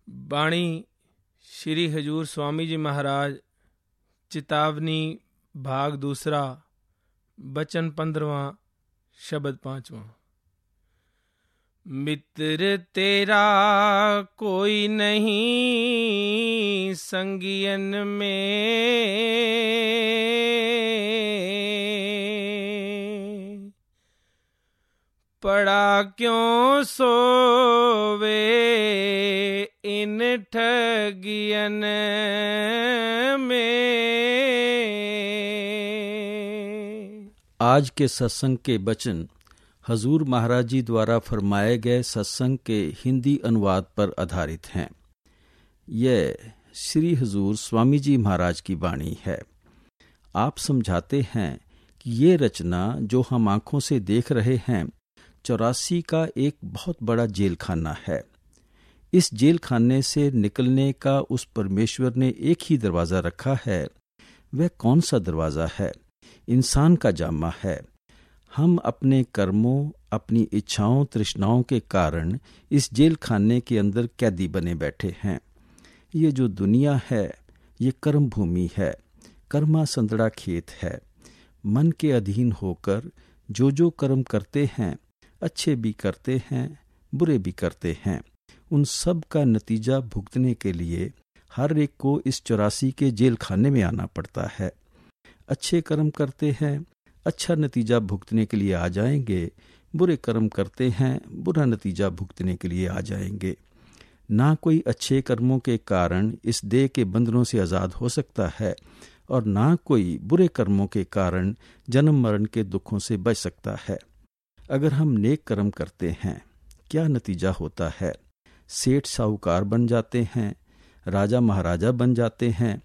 बाणी श्री हजूर स्वामी जी महाराज, चेतावनी भाग दूसरा, वचन 15वां, शब्द 5वां। मित्र तेरा कोई नहीं संगियन में, पड़ा क्यों सोवे इन ठगियन में। आज के सत्संग के वचन हजूर महाराज जी द्वारा फरमाए गए सत्संग के हिंदी अनुवाद पर आधारित हैं। यह श्री हजूर स्वामी जी महाराज की वाणी है। आप समझाते हैं कि ये रचना जो हम आंखों से देख रहे हैं 84 का एक बहुत बड़ा जेल खाना है। इस जेल खाने से निकलने का उस परमेश्वर ने एक ही दरवाज़ा रखा है। वह कौन सा दरवाज़ा है? इंसान का जामा है। हम अपने कर्मों, अपनी इच्छाओं, तृष्णाओं के कारण इस जेल खाने के अंदर कैदी बने बैठे हैं। ये जो दुनिया है ये कर्म भूमि है, कर्मा संदड़ा खेत है। मन के अधीन होकर जो कर्म करते हैं, अच्छे भी करते हैं, बुरे भी करते हैं, उन सब का नतीजा भुगतने के लिए हर एक को इस 84 के जेल खाने में आना पड़ता है। अच्छे कर्म करते हैं, अच्छा नतीजा भुगतने के लिए आ जाएंगे, बुरे कर्म करते हैं, बुरा नतीजा भुगतने के लिए आ जाएंगे। ना कोई अच्छे कर्मों के कारण इस देह के बंधनों से आज़ाद हो सकता है और ना कोई बुरे कर्मों के कारण जन्म मरण के दुखों से बच सकता है। अगर हम नेक कर्म करते हैं, क्या नतीजा होता है? सेठ साहूकार बन जाते हैं, राजा महाराजा बन जाते हैं,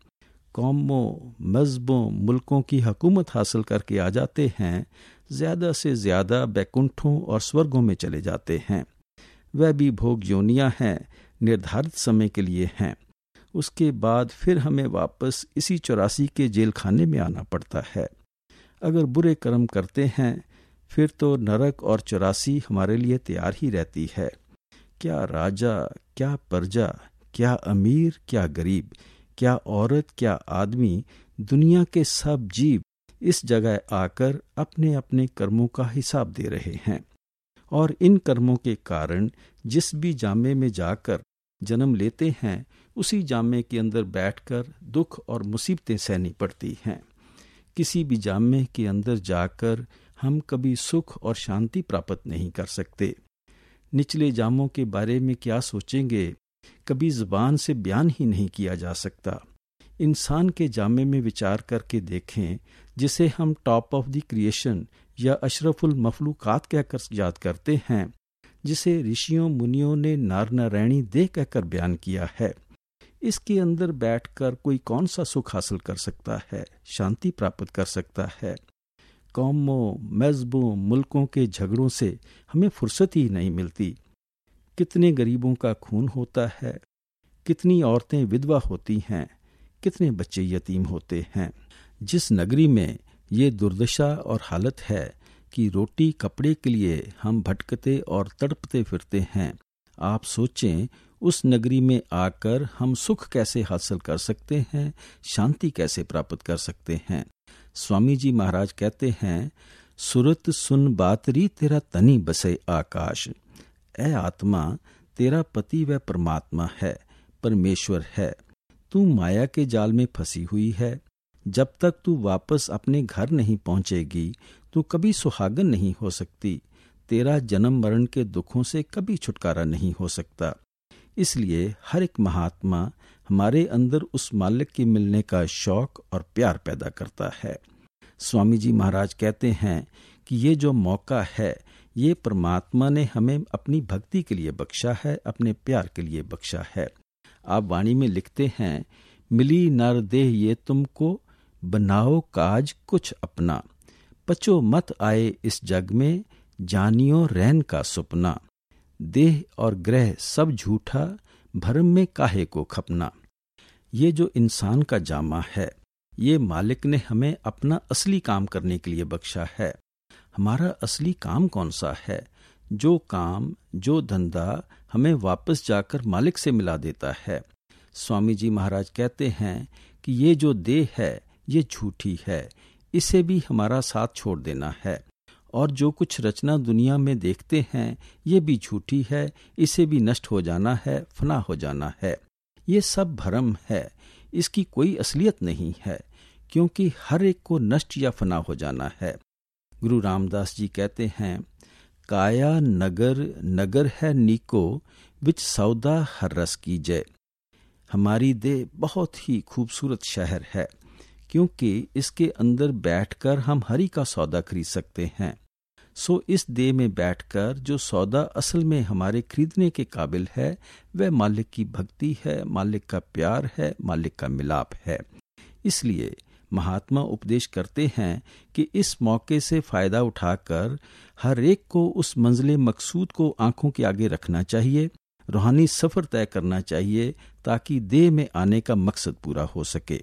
कौमों, मज़हबों, मुल्कों की हुकूमत हासिल करके आ जाते हैं, ज़्यादा से ज़्यादा बैकुंठों और स्वर्गों में चले जाते हैं। वह भी भोग योनियाँ हैं, निर्धारित समय के लिए हैं। उसके बाद फिर हमें वापस इसी 84 के जेल खाने में आना पड़ता है। अगर बुरे कर्म करते हैं फिर तो नरक और 84 हमारे लिए तैयार ही रहती है। क्या राजा, क्या प्रजा, क्या अमीर, क्या गरीब, क्या औरत, क्या आदमी, दुनिया के सब जीव इस जगह आकर अपने अपने कर्मों का हिसाब दे रहे हैं और इन कर्मों के कारण जिस भी जामे में जाकर जन्म लेते हैं उसी जामे के अंदर बैठकर दुख और मुसीबतें सहनी पड़ती हैं। किसी भी जामे के अंदर जाकर हम कभी सुख और शांति प्राप्त नहीं कर सकते। निचले जामों के बारे में क्या सोचेंगे, कभी ज़ुबान से बयान ही नहीं किया जा सकता। इंसान के जामे में विचार करके देखें, जिसे हम टॉप ऑफ द क्रिएशन या अशरफुल मखलूकात कहकर याद करते हैं, जिसे ऋषियों मुनियों ने नार नारायणी देह कहकर बयान किया है। इसके अंदर बैठकर कोई कौन सा सुख हासिल कर सकता है, शांति प्राप्त कर सकता है? कौमों, मज़हबों, मुल्कों के झगड़ों से हमें फुर्सत ही नहीं मिलती। कितने गरीबों का खून होता है, कितनी औरतें विधवा होती हैं, कितने बच्चे यतीम होते हैं। जिस नगरी में ये दुर्दशा और हालत है कि रोटी कपड़े के लिए हम भटकते और तड़पते फिरते हैं, आप सोचें उस नगरी में आकर हम सुख कैसे हासिल कर सकते हैं, शांति कैसे प्राप्त कर सकते हैं। स्वामी जी महाराज कहते हैं, सुरत सुन बातरी तेरा तनी बसे आकाश। ऐ आत्मा, तेरा पति वह परमात्मा है, परमेश्वर है। तू माया के जाल में फंसी हुई है। जब तक तू वापस अपने घर नहीं पहुंचेगी तू कभी सुहागन नहीं हो सकती। तेरा जन्म मरण के दुखों से कभी छुटकारा नहीं हो सकता। इसलिए हर एक महात्मा हमारे अंदर उस मालिक के मिलने का शौक और प्यार पैदा करता है। स्वामी जी महाराज कहते हैं कि ये जो मौका है ये परमात्मा ने हमें अपनी भक्ति के लिए बख्शा है, अपने प्यार के लिए बख्शा है। आप वाणी में लिखते हैं, मिली नर देह ये तुमको, बनाओ काज कुछ अपना। पचो मत आए इस जग में, जानियो रैन का सुपना। देह और ग्रह सब झूठा, भरम में काहे को खपना। ये जो इंसान का जामा है ये मालिक ने हमें अपना असली काम करने के लिए बख्शा है। हमारा असली काम कौन सा है? जो काम, जो धंधा हमें वापस जाकर मालिक से मिला देता है। स्वामी जी महाराज कहते हैं कि ये जो देह है ये झूठी है, इसे भी हमारा साथ छोड़ देना है। और जो कुछ रचना दुनिया में देखते हैं ये भी झूठी है, इसे भी नष्ट हो जाना है, फना हो जाना है। ये सब भ्रम है, इसकी कोई असलियत नहीं है, क्योंकि हर एक को नष्ट या फना हो जाना है। गुरु रामदास जी कहते हैं, काया नगर नगर है नीको, विच सौदा हर रस की जय। हमारी देह बहुत ही खूबसूरत शहर है, क्योंकि इसके अंदर बैठकर हम हरि का सौदा खरीद सकते हैं। सो इस देह में बैठकर जो सौदा असल में हमारे खरीदने के काबिल है वह मालिक की भक्ति है, मालिक का प्यार है, मालिक का मिलाप है। इसलिए महात्मा उपदेश करते हैं कि इस मौके से फायदा उठाकर हर एक को उस मंजिले मकसूद को आंखों के आगे रखना चाहिए, रूहानी सफर तय करना चाहिए, ताकि देह में आने का मकसद पूरा हो सके।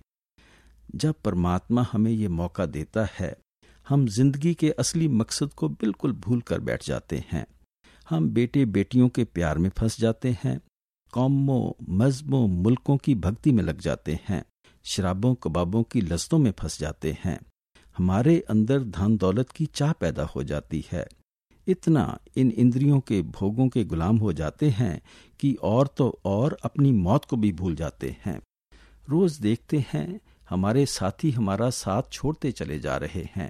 जब परमात्मा हमें ये मौका देता है, हम जिंदगी के असली मकसद को बिल्कुल भूल कर बैठ जाते हैं। हम बेटे बेटियों के प्यार में फंस जाते हैं, कौमों, मजहबों, मुल्कों की भक्ति में लग जाते हैं, शराबों कबाबों की लज्जतों में फंस जाते हैं। हमारे अंदर धन दौलत की चाह पैदा हो जाती है। इतना इन इंद्रियों के भोगों के गुलाम हो जाते हैं कि और तो और अपनी मौत को भी भूल जाते हैं। रोज देखते हैं हमारे साथी हमारा साथ छोड़ते चले जा रहे हैं।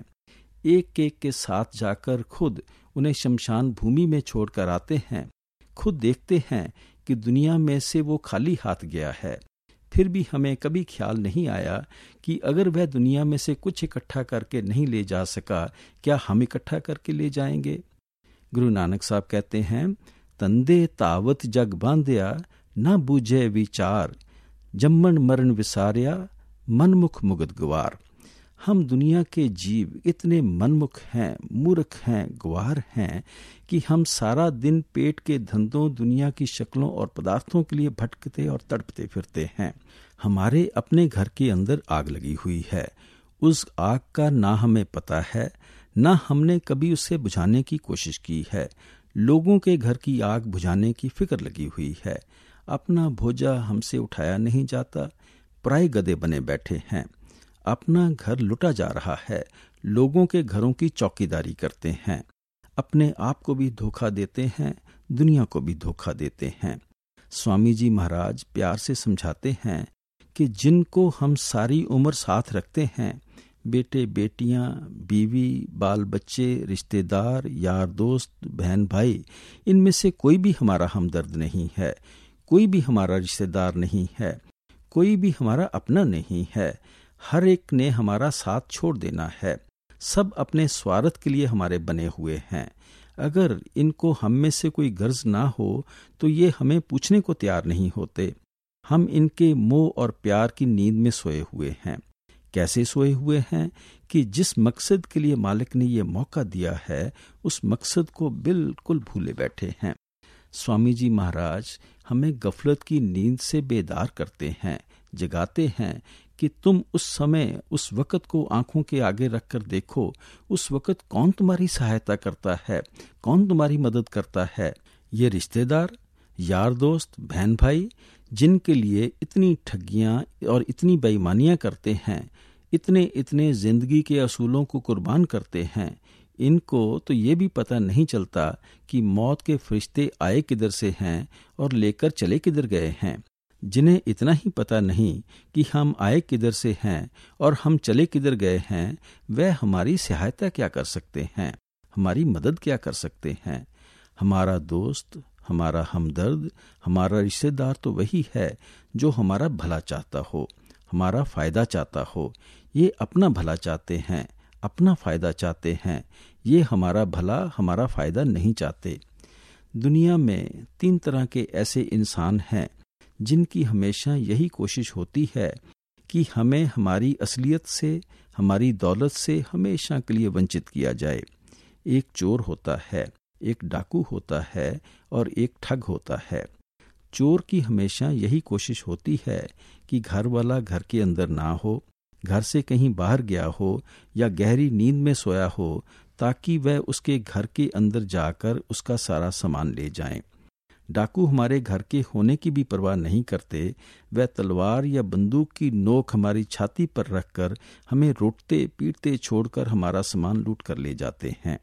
एक एक के साथ जाकर खुद उन्हें शमशान भूमि में छोड़कर आते हैं। खुद देखते हैं कि दुनिया में से वो खाली हाथ गया है। फिर भी हमें कभी ख्याल नहीं आया कि अगर वह दुनिया में से कुछ इकट्ठा करके नहीं ले जा सका, क्या हम इकट्ठा करके ले जाएंगे? गुरु नानक साहब कहते हैं, तंदे तावत जग बांध्या, न बूझे विचार, जम्मन मरण विसारिया, मनमुख मुगत गवार। हम दुनिया के जीव इतने मनमुख हैं, मूर्ख हैं, गवार हैं कि हम सारा दिन पेट के धंधों, दुनिया की शक्लों और पदार्थों के लिए भटकते और तड़पते फिरते हैं। हमारे अपने घर के अंदर आग लगी हुई है। उस आग का ना हमें पता है, ना हमने कभी उसे बुझाने की कोशिश की है। लोगों के घर की आग बुझाने की फिक्र लगी हुई है। अपना भोजा हमसे उठाया नहीं जाता, पराए गधे बने बैठे हैं। अपना घर लुटा जा रहा है, लोगों के घरों की चौकीदारी करते हैं। अपने आप को भी धोखा देते हैं, दुनिया को भी धोखा देते हैं। स्वामी जी महाराज प्यार से समझाते हैं कि जिनको हम सारी उम्र साथ रखते हैं, बेटे बेटियां, बीवी, बाल बच्चे, रिश्तेदार, यार दोस्त, बहन भाई, इनमें से कोई भी हमारा हमदर्द नहीं है, कोई भी हमारा रिश्तेदार नहीं है, कोई भी हमारा अपना नहीं है। हर एक ने हमारा साथ छोड़ देना है। सब अपने स्वार्थ के लिए हमारे बने हुए हैं। अगर इनको हम में से कोई गर्ज ना हो तो ये हमें पूछने को तैयार नहीं होते। हम इनके मोह और प्यार की नींद में सोए हुए हैं। कैसे सोए हुए हैं कि जिस मकसद के लिए मालिक ने ये मौका दिया है, उस मकसद को बिल्कुल भूले बैठे हैं। स्वामी जी महाराज हमें गफलत की नींद से बेदार करते हैं, जगाते हैं कि तुम उस समय, उस वक़्त को आंखों के आगे रखकर देखो। उस वक़्त कौन तुम्हारी सहायता करता है, कौन तुम्हारी मदद करता है? ये रिश्तेदार, यार दोस्त, बहन भाई, जिनके लिए इतनी ठगियां और इतनी बेईमानियां करते हैं, इतने इतने जिंदगी के असूलों को कुर्बान करते हैं, इनको तो ये भी पता नहीं चलता कि मौत के फरिश्ते आए किधर से हैं और लेकर चले किधर गए हैं। जिन्हें इतना ही पता नहीं कि हम आए किधर से हैं और हम चले किधर गए हैं, वह हमारी सहायता क्या कर सकते हैं, हमारी मदद क्या कर सकते हैं? हमारा दोस्त, हमारा हमदर्द, हमारा रिश्तेदार तो वही है जो हमारा भला चाहता हो, हमारा फायदा चाहता हो। ये अपना भला चाहते हैं, अपना फायदा चाहते हैं। ये हमारा भला, हमारा फायदा नहीं चाहते। दुनिया में 3 तरह के ऐसे इंसान हैं जिनकी हमेशा यही कोशिश होती है कि हमें हमारी असलियत से, हमारी दौलत से हमेशा के लिए वंचित किया जाए। एक चोर होता है, एक डाकू होता है और एक ठग होता है। चोर की हमेशा यही कोशिश होती है कि घर वाला घर के अंदर ना हो, घर से कहीं बाहर गया हो या गहरी नींद में सोया हो ताकि वह उसके घर के अंदर जाकर उसका सारा सामान ले जाएं। डाकू हमारे घर के होने की भी परवाह नहीं करते। वह तलवार या बंदूक की नोक हमारी छाती पर रखकर हमें रोटते पीटते छोड़कर हमारा सामान लूट कर ले जाते हैं।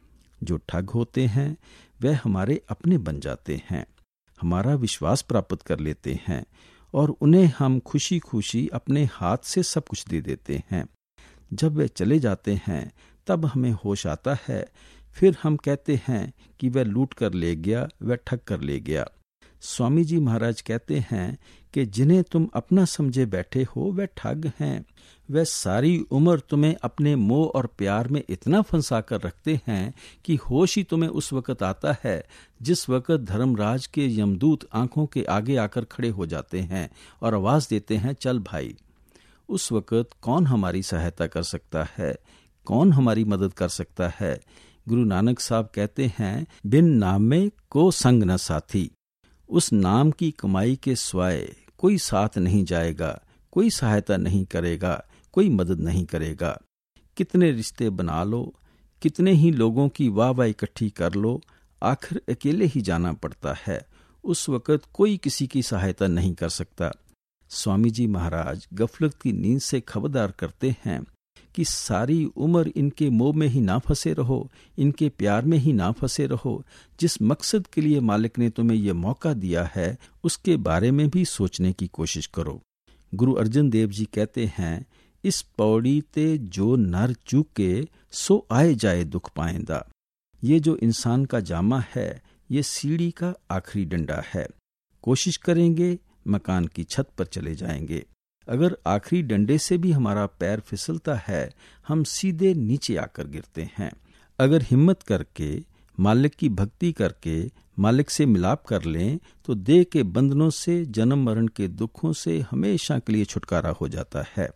जो ठग होते हैं वह हमारे अपने बन जाते हैं, हमारा विश्वास प्राप्त कर लेते हैं और उन्हें हम खुशी खुशी अपने हाथ से सब कुछ दे देते हैं। जब वे चले जाते हैं तब हमें होश आता है। फिर हम कहते हैं कि वह लूट कर ले गया, वह ठग कर ले गया। स्वामी जी महाराज कहते हैं कि जिन्हें तुम अपना समझे बैठे हो वह ठग हैं। वह सारी उम्र तुम्हें अपने मोह और प्यार में इतना फंसा कर रखते हैं कि होश ही तुम्हें उस वक्त आता है जिस वक्त धर्मराज के यमदूत आंखों के आगे आकर खड़े हो जाते हैं और आवाज देते हैं, चल भाई। उस वक्त कौन हमारी सहायता कर सकता है, कौन हमारी मदद कर सकता है? गुरु नानक साहब कहते हैं, बिन नाम में को संग न साथी। उस नाम की कमाई के स्वाय कोई साथ नहीं जाएगा, कोई सहायता नहीं करेगा, कोई मदद नहीं करेगा। कितने रिश्ते बना लो, कितने ही लोगों की वाह वाह इकट्ठी कर लो, आखिर अकेले ही जाना पड़ता है। उस वक्त कोई किसी की सहायता नहीं कर सकता। स्वामी जी महाराज गफलत की नींद से खबरदार करते हैं कि सारी उम्र इनके मोह में ही ना फंसे रहो, इनके प्यार में ही ना फंसे रहो। जिस मकसद के लिए मालिक ने तुम्हें यह मौका दिया है उसके बारे में भी सोचने की कोशिश करो। गुरु अर्जन देव जी कहते हैं, इस पौड़ी ते जो नर चूके सो आए जाए दुख पाएंदा। ये जो इंसान का जामा है ये सीढ़ी का आखिरी डंडा है। कोशिश करेंगे मकान की छत पर चले जाएंगे। अगर आखिरी डंडे से भी हमारा पैर फिसलता है हम सीधे नीचे आकर गिरते हैं। अगर हिम्मत करके मालिक की भक्ति करके मालिक से मिलाप कर लें तो देह के बंधनों से, जन्म मरण के दुखों से हमेशा के लिए छुटकारा हो जाता है।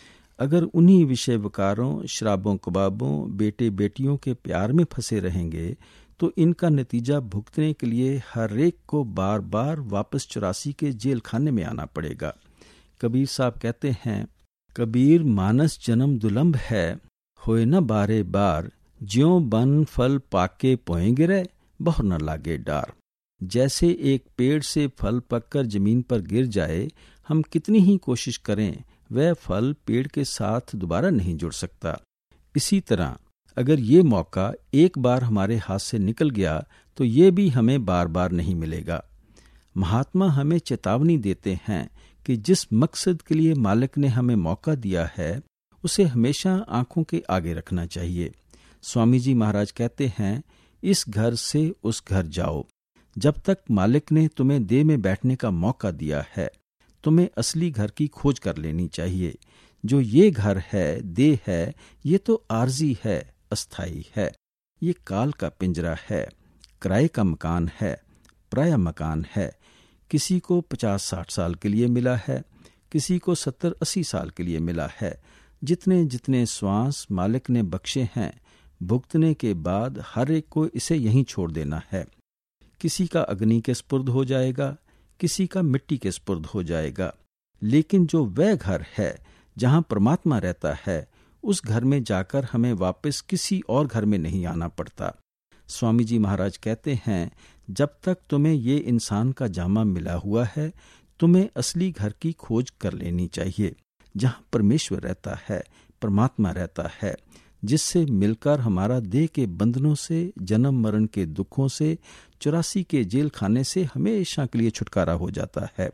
अगर उन्हीं विषय विकारों, शराबों कबाबों, बेटे बेटियों के प्यार में फंसे रहेंगे तो इनका नतीजा भुगतने के लिए हर एक को बार बार वापस 84 के जेल खाने में आना पड़ेगा। कबीर साहब कहते हैं, कबीर मानस जन्म दुलंभ है, होए न बारे बार, ज्यों बन फल पाके पोए गिरे, बहु न लागे डार। जैसे एक पेड़ से फल पककर जमीन पर गिर जाए, हम कितनी ही कोशिश करें वह फल पेड़ के साथ दोबारा नहीं जुड़ सकता। इसी तरह अगर ये मौका एक बार हमारे हाथ से निकल गया तो ये भी हमें बार बार नहीं मिलेगा। महात्मा हमें चेतावनी देते हैं कि जिस मकसद के लिए मालिक ने हमें मौका दिया है उसे हमेशा आंखों के आगे रखना चाहिए। स्वामी जी महाराज कहते हैं, इस घर से उस घर जाओ। जब तक मालिक ने तुम्हें देह में बैठने का मौका दिया है तुम्हें असली घर की खोज कर लेनी चाहिए। जो ये घर है, देह है, ये तो आर्जी है, अस्थाई है। ये काल का पिंजरा है, किराए का मकान है, पराया मकान है। किसी को 50-60 साल के लिए मिला है, किसी को 70-80 साल के लिए मिला है। जितने जितने श्वास मालिक ने बख्शे हैं भुगतने के बाद हर एक को इसे यहीं छोड़ देना है। किसी का अग्नि के स्पुर्द हो जाएगा, किसी का मिट्टी के स्पुर्द हो जाएगा, लेकिन जो वह घर है जहां परमात्मा रहता है उस घर में जाकर हमें वापस किसी और घर में नहीं आना पड़ता। स्वामी जी महाराज कहते हैं, जब तक तुम्हें ये इंसान का जामा मिला हुआ है तुम्हें असली घर की खोज कर लेनी चाहिए, जहां परमेश्वर रहता है, परमात्मा रहता है, जिससे मिलकर हमारा देह के बंधनों से, जन्म मरण के दुखों से, 84 के जेल खाने से हमेशा के लिए छुटकारा हो जाता है।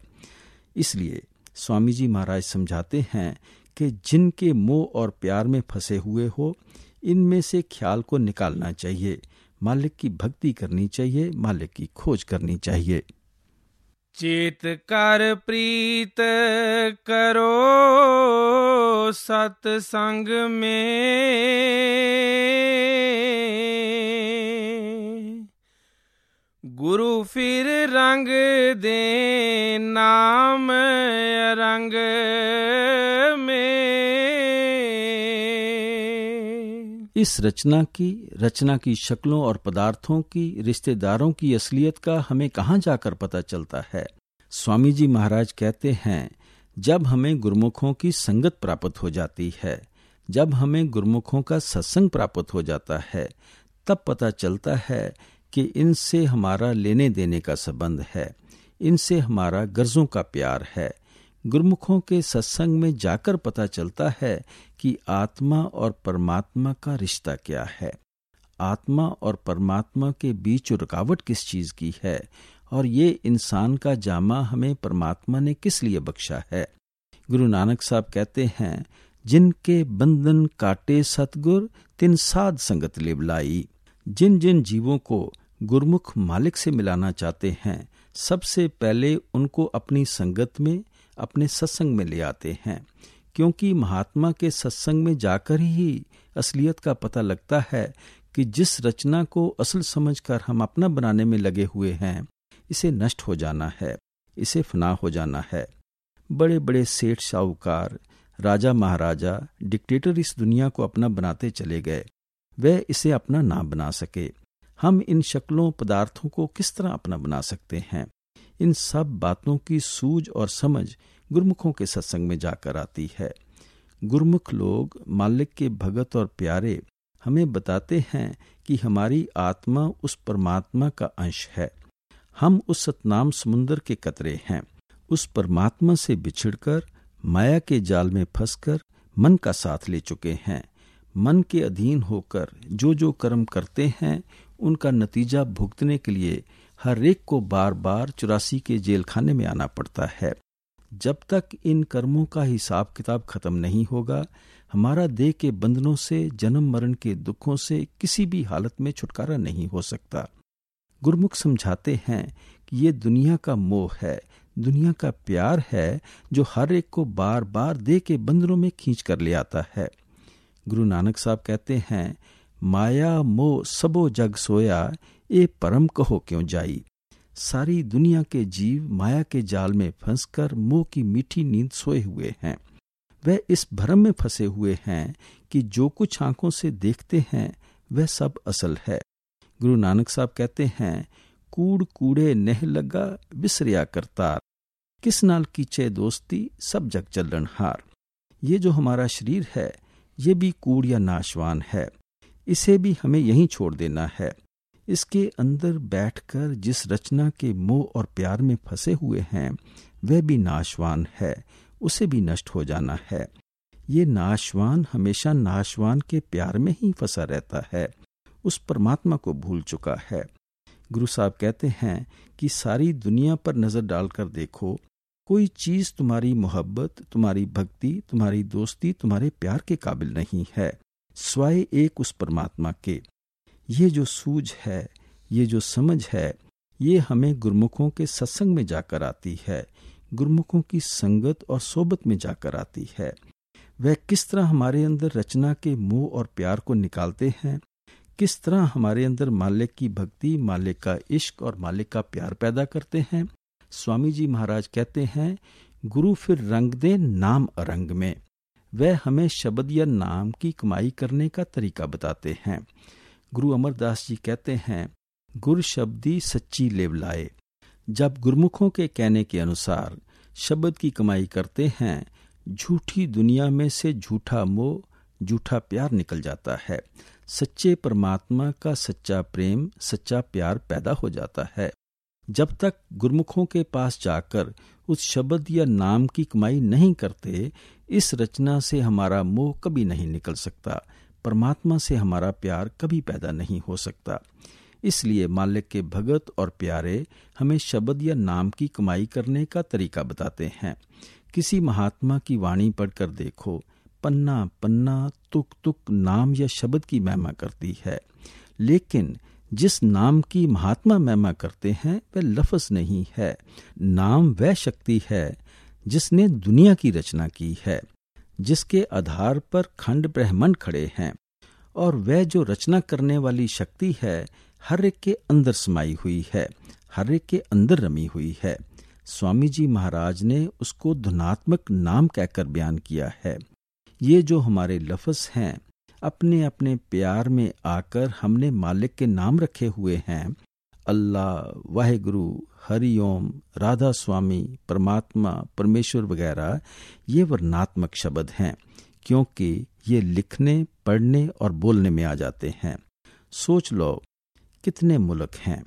इसलिए स्वामी जी महाराज समझाते हैं कि जिनके मोह और प्यार में फंसे हुए हो इनमें से ख्याल को निकालना चाहिए, मालिक की भक्ति करनी चाहिए, मालिक की खोज करनी चाहिए। चेत कर प्रीत करो सत्संग में, गुरु फिर रंग दे नाम रंग में। इस रचना की शक्लों और पदार्थों की, रिश्तेदारों की असलियत का हमें कहाँ जाकर पता चलता है? स्वामी जी महाराज कहते हैं, जब हमें गुरुमुखों की संगत प्राप्त हो जाती है, जब हमें गुरुमुखों का सत्संग प्राप्त हो जाता है तब पता चलता है कि इनसे हमारा लेने देने का संबंध है, इनसे हमारा गर्जों का प्यार है। गुरुमुखों के सत्संग में जाकर पता चलता है कि आत्मा और परमात्मा का रिश्ता क्या है, आत्मा और परमात्मा के बीच रुकावट किस चीज की है, और ये इंसान का जामा हमें परमात्मा ने किस लिए बख्शा है। गुरु नानक साहब कहते हैं, जिनके बंधन काटे सतगुर तिन साध संगत लिवलाई। जिन जिन जीवों को गुरुमुख मालिक से मिलाना चाहते हैं, सबसे पहले उनको अपनी संगत में, अपने सत्संग में ले आते हैं, क्योंकि महात्मा के सत्संग में जाकर ही असलियत का पता लगता है कि जिस रचना को असल समझकर हम अपना बनाने में लगे हुए हैं, इसे नष्ट हो जाना है, इसे फना हो जाना है। बड़े बड़े सेठ साहूकार, राजा महाराजा, डिक्टेटर इस दुनिया को अपना बनाते चले गए, वे इसे अपना ना बना सके। हम इन शक्लों पदार्थों को किस तरह अपना बना सकते हैं? इन सब बातों की सूझ और समझ गुरुमुखों के सत्संग में जाकर आती है। गुरुमुख लोग, मालिक के भगत और प्यारे, हमें बताते हैं कि हमारी आत्मा उस परमात्मा का अंश है। हम उस सतनाम समुद्र के कतरे हैं। उस परमात्मा से बिछड़कर, माया के जाल में फंसकर मन का साथ ले चुके हैं। मन के अधीन होकर जो जो कर्म करते हैं, उनका नतीजा भुगतने के लिए हर एक को बार बार 84 के जेल खाने में आना पड़ता है। जब तक इन कर्मों का हिसाब किताब खत्म नहीं होगा, हमारा देह के बंधनों से, जन्म मरण के दुखों से किसी भी हालत में छुटकारा नहीं हो सकता। गुरुमुख समझाते हैं कि ये दुनिया का मोह है, दुनिया का प्यार है, जो हर एक को बार बार देह के बंधनों में खींच कर ले आता है। गुरु नानक साहब कहते हैं, माया मोह सबो जग सोया, ए परम कहो क्यों जाई। सारी दुनिया के जीव माया के जाल में फंसकर मोह की मीठी नींद सोए हुए हैं। वह इस भ्रम में फंसे हुए हैं कि जो कुछ आंखों से देखते हैं वह सब असल है। गुरु नानक साहब कहते हैं, कूड़ कूड़े नह लगा विसरिया करतार, किस नाल कीचे दोस्ती सब जग चलन हार। ये जो हमारा शरीर है, ये भी कूड़ या नाशवान है, इसे भी हमें यहीं छोड़ देना है। इसके अंदर बैठकर जिस रचना के मोह और प्यार में फंसे हुए हैं, वह भी नाशवान है, उसे भी नष्ट हो जाना है। ये नाशवान हमेशा नाशवान के प्यार में ही फंसा रहता है, उस परमात्मा को भूल चुका है। गुरु साहब कहते हैं कि सारी दुनिया पर नजर डालकर देखो, कोई चीज तुम्हारी मोहब्बत, तुम्हारी भक्ति, तुम्हारी दोस्ती, तुम्हारे प्यार के काबिल नहीं है, स्वाय एक उस परमात्मा के। ये जो सूझ है, ये जो समझ है, ये हमें गुरुमुखों के सत्संग में जाकर आती है, गुरुमुखों की संगत और सोबत में जाकर आती है। वह किस तरह हमारे अंदर रचना के मोह और प्यार को निकालते हैं, किस तरह हमारे अंदर मालिक की भक्ति, मालिक का इश्क और मालिक का प्यार पैदा करते हैं। स्वामी जी महाराज कहते हैं, गुरु फिर रंग दे नाम अरंग में। वह हमें शब्द या नाम की कमाई करने का तरीका बताते हैं। गुरु अमरदास जी कहते हैं, गुर शब्दी सच्ची लेव लाए। जब गुरुमुखों के कहने के अनुसार शब्द की कमाई करते हैं, झूठी दुनिया में से झूठा मोह, झूठा प्यार निकल जाता है। सच्चे परमात्मा का सच्चा प्रेम, सच्चा प्यार पैदा हो जाता है। जब तक गुरुमुखों के पास जाकर उस शब्द या नाम की कमाई नहीं करते, इस रचना से हमारा मोह कभी नहीं निकल सकता, परमात्मा से हमारा प्यार कभी पैदा नहीं हो सकता। इसलिए मालिक के भगत और प्यारे हमें शब्द या नाम की कमाई करने का तरीका बताते हैं। किसी महात्मा की वाणी पढ़कर देखो, पन्ना पन्ना तुक तुक नाम या शब्द की महिमा करती है, लेकिन जिस नाम की महात्मा महिमा करते हैं वह लफ्ज नहीं है। नाम वह शक्ति है जिसने दुनिया की रचना की है, जिसके आधार पर खंड ब्रह्मांड खड़े हैं, और वह जो रचना करने वाली शक्ति है हर एक के अंदर समाई हुई है, हर एक के अंदर रमी हुई है। स्वामी जी महाराज ने उसको धुनात्मक नाम कहकर बयान किया है। ये जो हमारे लफ्ज हैं, अपने अपने प्यार में आकर हमने मालिक के नाम रखे हुए हैं, अल्लाह, वाहेगुरु, हरिओम, राधा स्वामी, परमात्मा, परमेश्वर वगैरह, ये वर्णात्मक शब्द हैं, क्योंकि ये लिखने, पढ़ने और बोलने में आ जाते हैं। सोच लो कितने मुल्क हैं,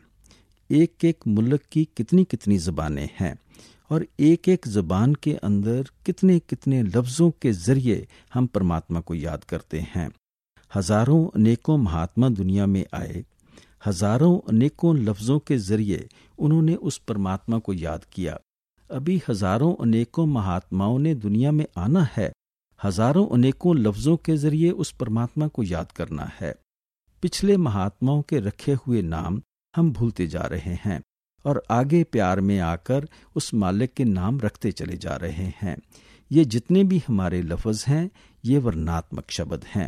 एक एक मुल्क की कितनी कितनी ज़बानें हैं, और एक एक ज़बान के अंदर कितने कितने लफ्ज़ों के ज़रिए हम परमात्मा को याद करते हैं। हज़ारों अनेकों महात्मा दुनिया में आए, हज़ारों अनेकों लफ्ज़ों के ज़रिए उन्होंने उस परमात्मा को याद किया। अभी हज़ारों अनेकों महात्माओं ने दुनिया में आना है, हज़ारों अनेकों लफ्ज़ों के ज़रिए उस परमात्मा को याद करना है। पिछले महात्माओं के रखे हुए नाम हम भूलते जा रहे हैं और आगे प्यार में आकर उस मालिक के नाम रखते चले जा रहे हैं। ये जितने भी हमारे लफ्ज़ हैं, ये वर्णात्मक शब्द हैं।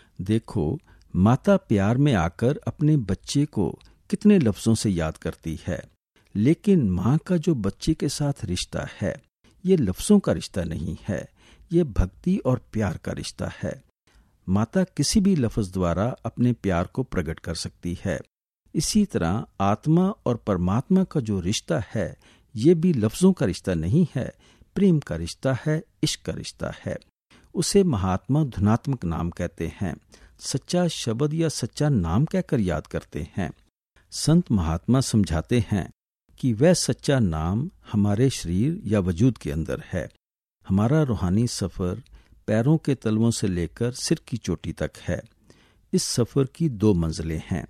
देखो, माता प्यार में आकर अपने बच्चे को कितने लफ्ज़ों से याद करती है, लेकिन माँ का जो बच्चे के साथ रिश्ता है, ये लफ्ज़ों का रिश्ता नहीं है, ये भक्ति और प्यार का रिश्ता है। माता किसी भी लफ्ज़ द्वारा अपने प्यार को प्रकट कर सकती है। इसी तरह आत्मा और परमात्मा का जो रिश्ता है, ये भी लफ्ज़ों का रिश्ता नहीं है, प्रेम का रिश्ता है, इश्क का रिश्ता है। उसे महात्मा धुनात्मक नाम कहते हैं, सच्चा शब्द या सच्चा नाम कहकर याद करते हैं। संत महात्मा समझाते हैं कि वह सच्चा नाम हमारे शरीर या वजूद के अंदर है। हमारा रूहानी सफ़र पैरों के तलवों से लेकर सिर की चोटी तक है। इस सफ़र की 2 मंजिलें हैं,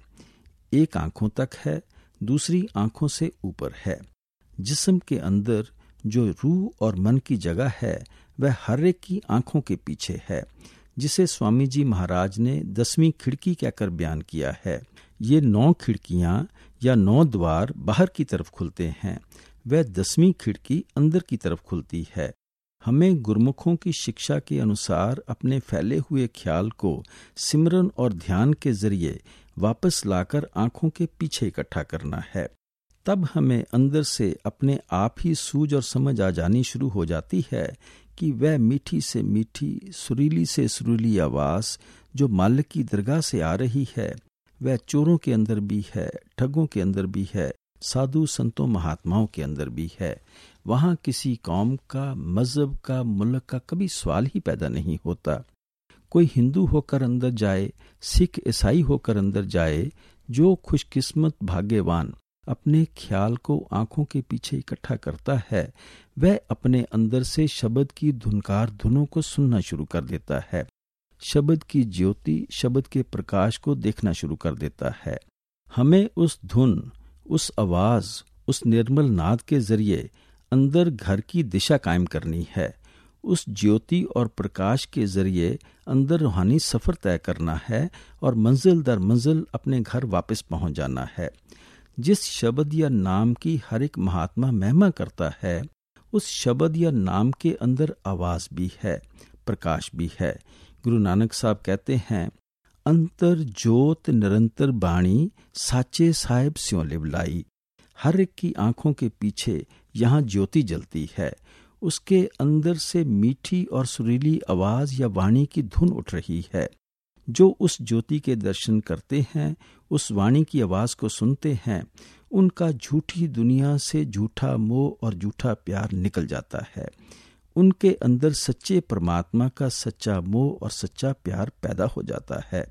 एक आंखों तक है, दूसरी आंखों से ऊपर है। जिस्म के अंदर जो रूह और मन की जगह है, वह हर एक की आंखों के पीछे है, जिसे स्वामी जी महाराज ने 10वीं खिड़की कहकर बयान किया है। ये 9 खिड़कियां या 9 द्वार बाहर की तरफ खुलते हैं, वह 10वीं खिड़की अंदर की तरफ खुलती है। हमें गुरमुखों की शिक्षा के अनुसार अपने फैले हुए ख्याल को सिमरन और ध्यान के जरिए वापस लाकर आंखों के पीछे इकट्ठा करना है। तब हमें अंदर से अपने आप ही सूझ और समझ आ जानी शुरू हो जाती है कि वह मीठी से मीठी, सुरीली से सुरीली आवाज़ जो मालिक की दरगाह से आ रही है, वह चोरों के अंदर भी है, ठगों के अंदर भी है, साधु संतों महात्माओं के अंदर भी है। वहाँ किसी कौम का, मजहब का, मुल्क का कभी सवाल ही पैदा नहीं होता। कोई हिंदू होकर अंदर जाए, सिख ईसाई होकर अंदर जाए, जो खुशकिस्मत भाग्यवान अपने ख्याल को आंखों के पीछे इकट्ठा करता है, वह अपने अंदर से शब्द की धुनकार धुनों को सुनना शुरू कर देता है, शब्द की ज्योति, शब्द के प्रकाश को देखना शुरू कर देता है। हमें उस धुन, उस आवाज, उस निर्मल नाद के जरिए अंदर घर की दिशा कायम करनी है। उस ज्योति और प्रकाश के जरिए अंदर रूहानी सफर तय करना है और मंजिल दर मंजिल अपने घर वापस पहुंच जाना है। जिस शब्द या नाम की हर एक महात्मा महिमा करता है, उस शब्द या नाम के अंदर आवाज भी है, प्रकाश भी है। गुरु नानक साहब कहते हैं, अंतर जोत निरंतर बाणी, साचे साहिब स्यों लिवलाई। हर एक की आंखों के पीछे यहाँ ज्योति जलती है, उसके अंदर से मीठी और सुरीली आवाज या वाणी की धुन उठ रही है। जो उस ज्योति के दर्शन करते हैं, उस वाणी की आवाज को सुनते हैं, उनका झूठी दुनिया से झूठा मोह और झूठा प्यार निकल जाता है। उनके अंदर सच्चे परमात्मा का सच्चा मोह और सच्चा प्यार पैदा हो जाता है।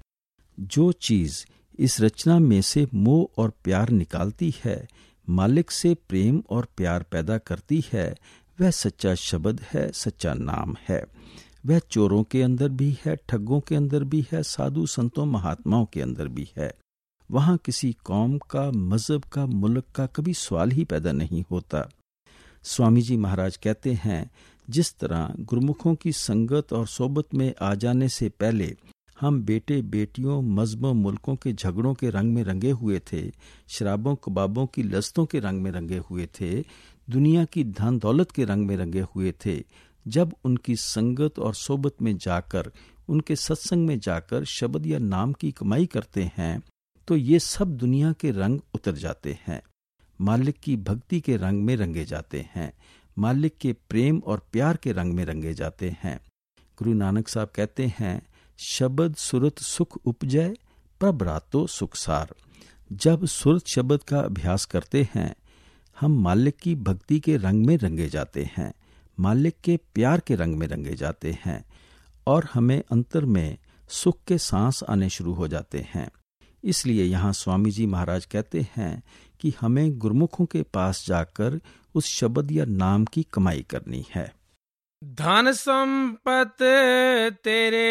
जो चीज इस रचना में से मोह और प्यार निकालती है, मालिक से प्रेम और प्यार पैदा करती है, वह सच्चा शब्द है, सच्चा नाम है। वह चोरों के अंदर भी है, ठगों के अंदर भी है, साधु संतों महात्माओं के अंदर भी है। वहाँ किसी कौम का, मजहब का, मुल्क का कभी सवाल ही पैदा नहीं होता। स्वामी जी महाराज कहते हैं, जिस तरह गुरुमुखों की संगत और सोबत में आ जाने से पहले हम बेटे बेटियों, मजहबों, मुल्कों के झगड़ों के रंग में रंगे हुए थे, शराबों कबाबों की लज्जतों के रंग में रंगे हुए थे, दुनिया की धन दौलत के रंग में रंगे हुए थे, जब उनकी संगत और सोबत में जाकर, उनके सत्संग में जाकर शब्द या नाम की कमाई करते हैं, तो ये सब दुनिया के रंग उतर जाते हैं, मालिक की भक्ति के रंग में रंगे जाते हैं, मालिक के प्रेम और प्यार के रंग में रंगे जाते हैं। गुरु नानक साहब कहते हैं, शब्द सुरत सुख उपजै, प्रभ रातो सुखसार। जब सुरत शब्द का अभ्यास करते हैं, हम मालिक की भक्ति के रंग में रंगे जाते हैं, मालिक के प्यार के रंग में रंगे जाते हैं, और हमें अंतर में सुख के सांस आने शुरू हो जाते हैं। इसलिए यहाँ स्वामी जी महाराज कहते हैं कि हमें गुरुमुखों के पास जाकर उस शब्द या नाम की कमाई करनी है। धन संपत तेरे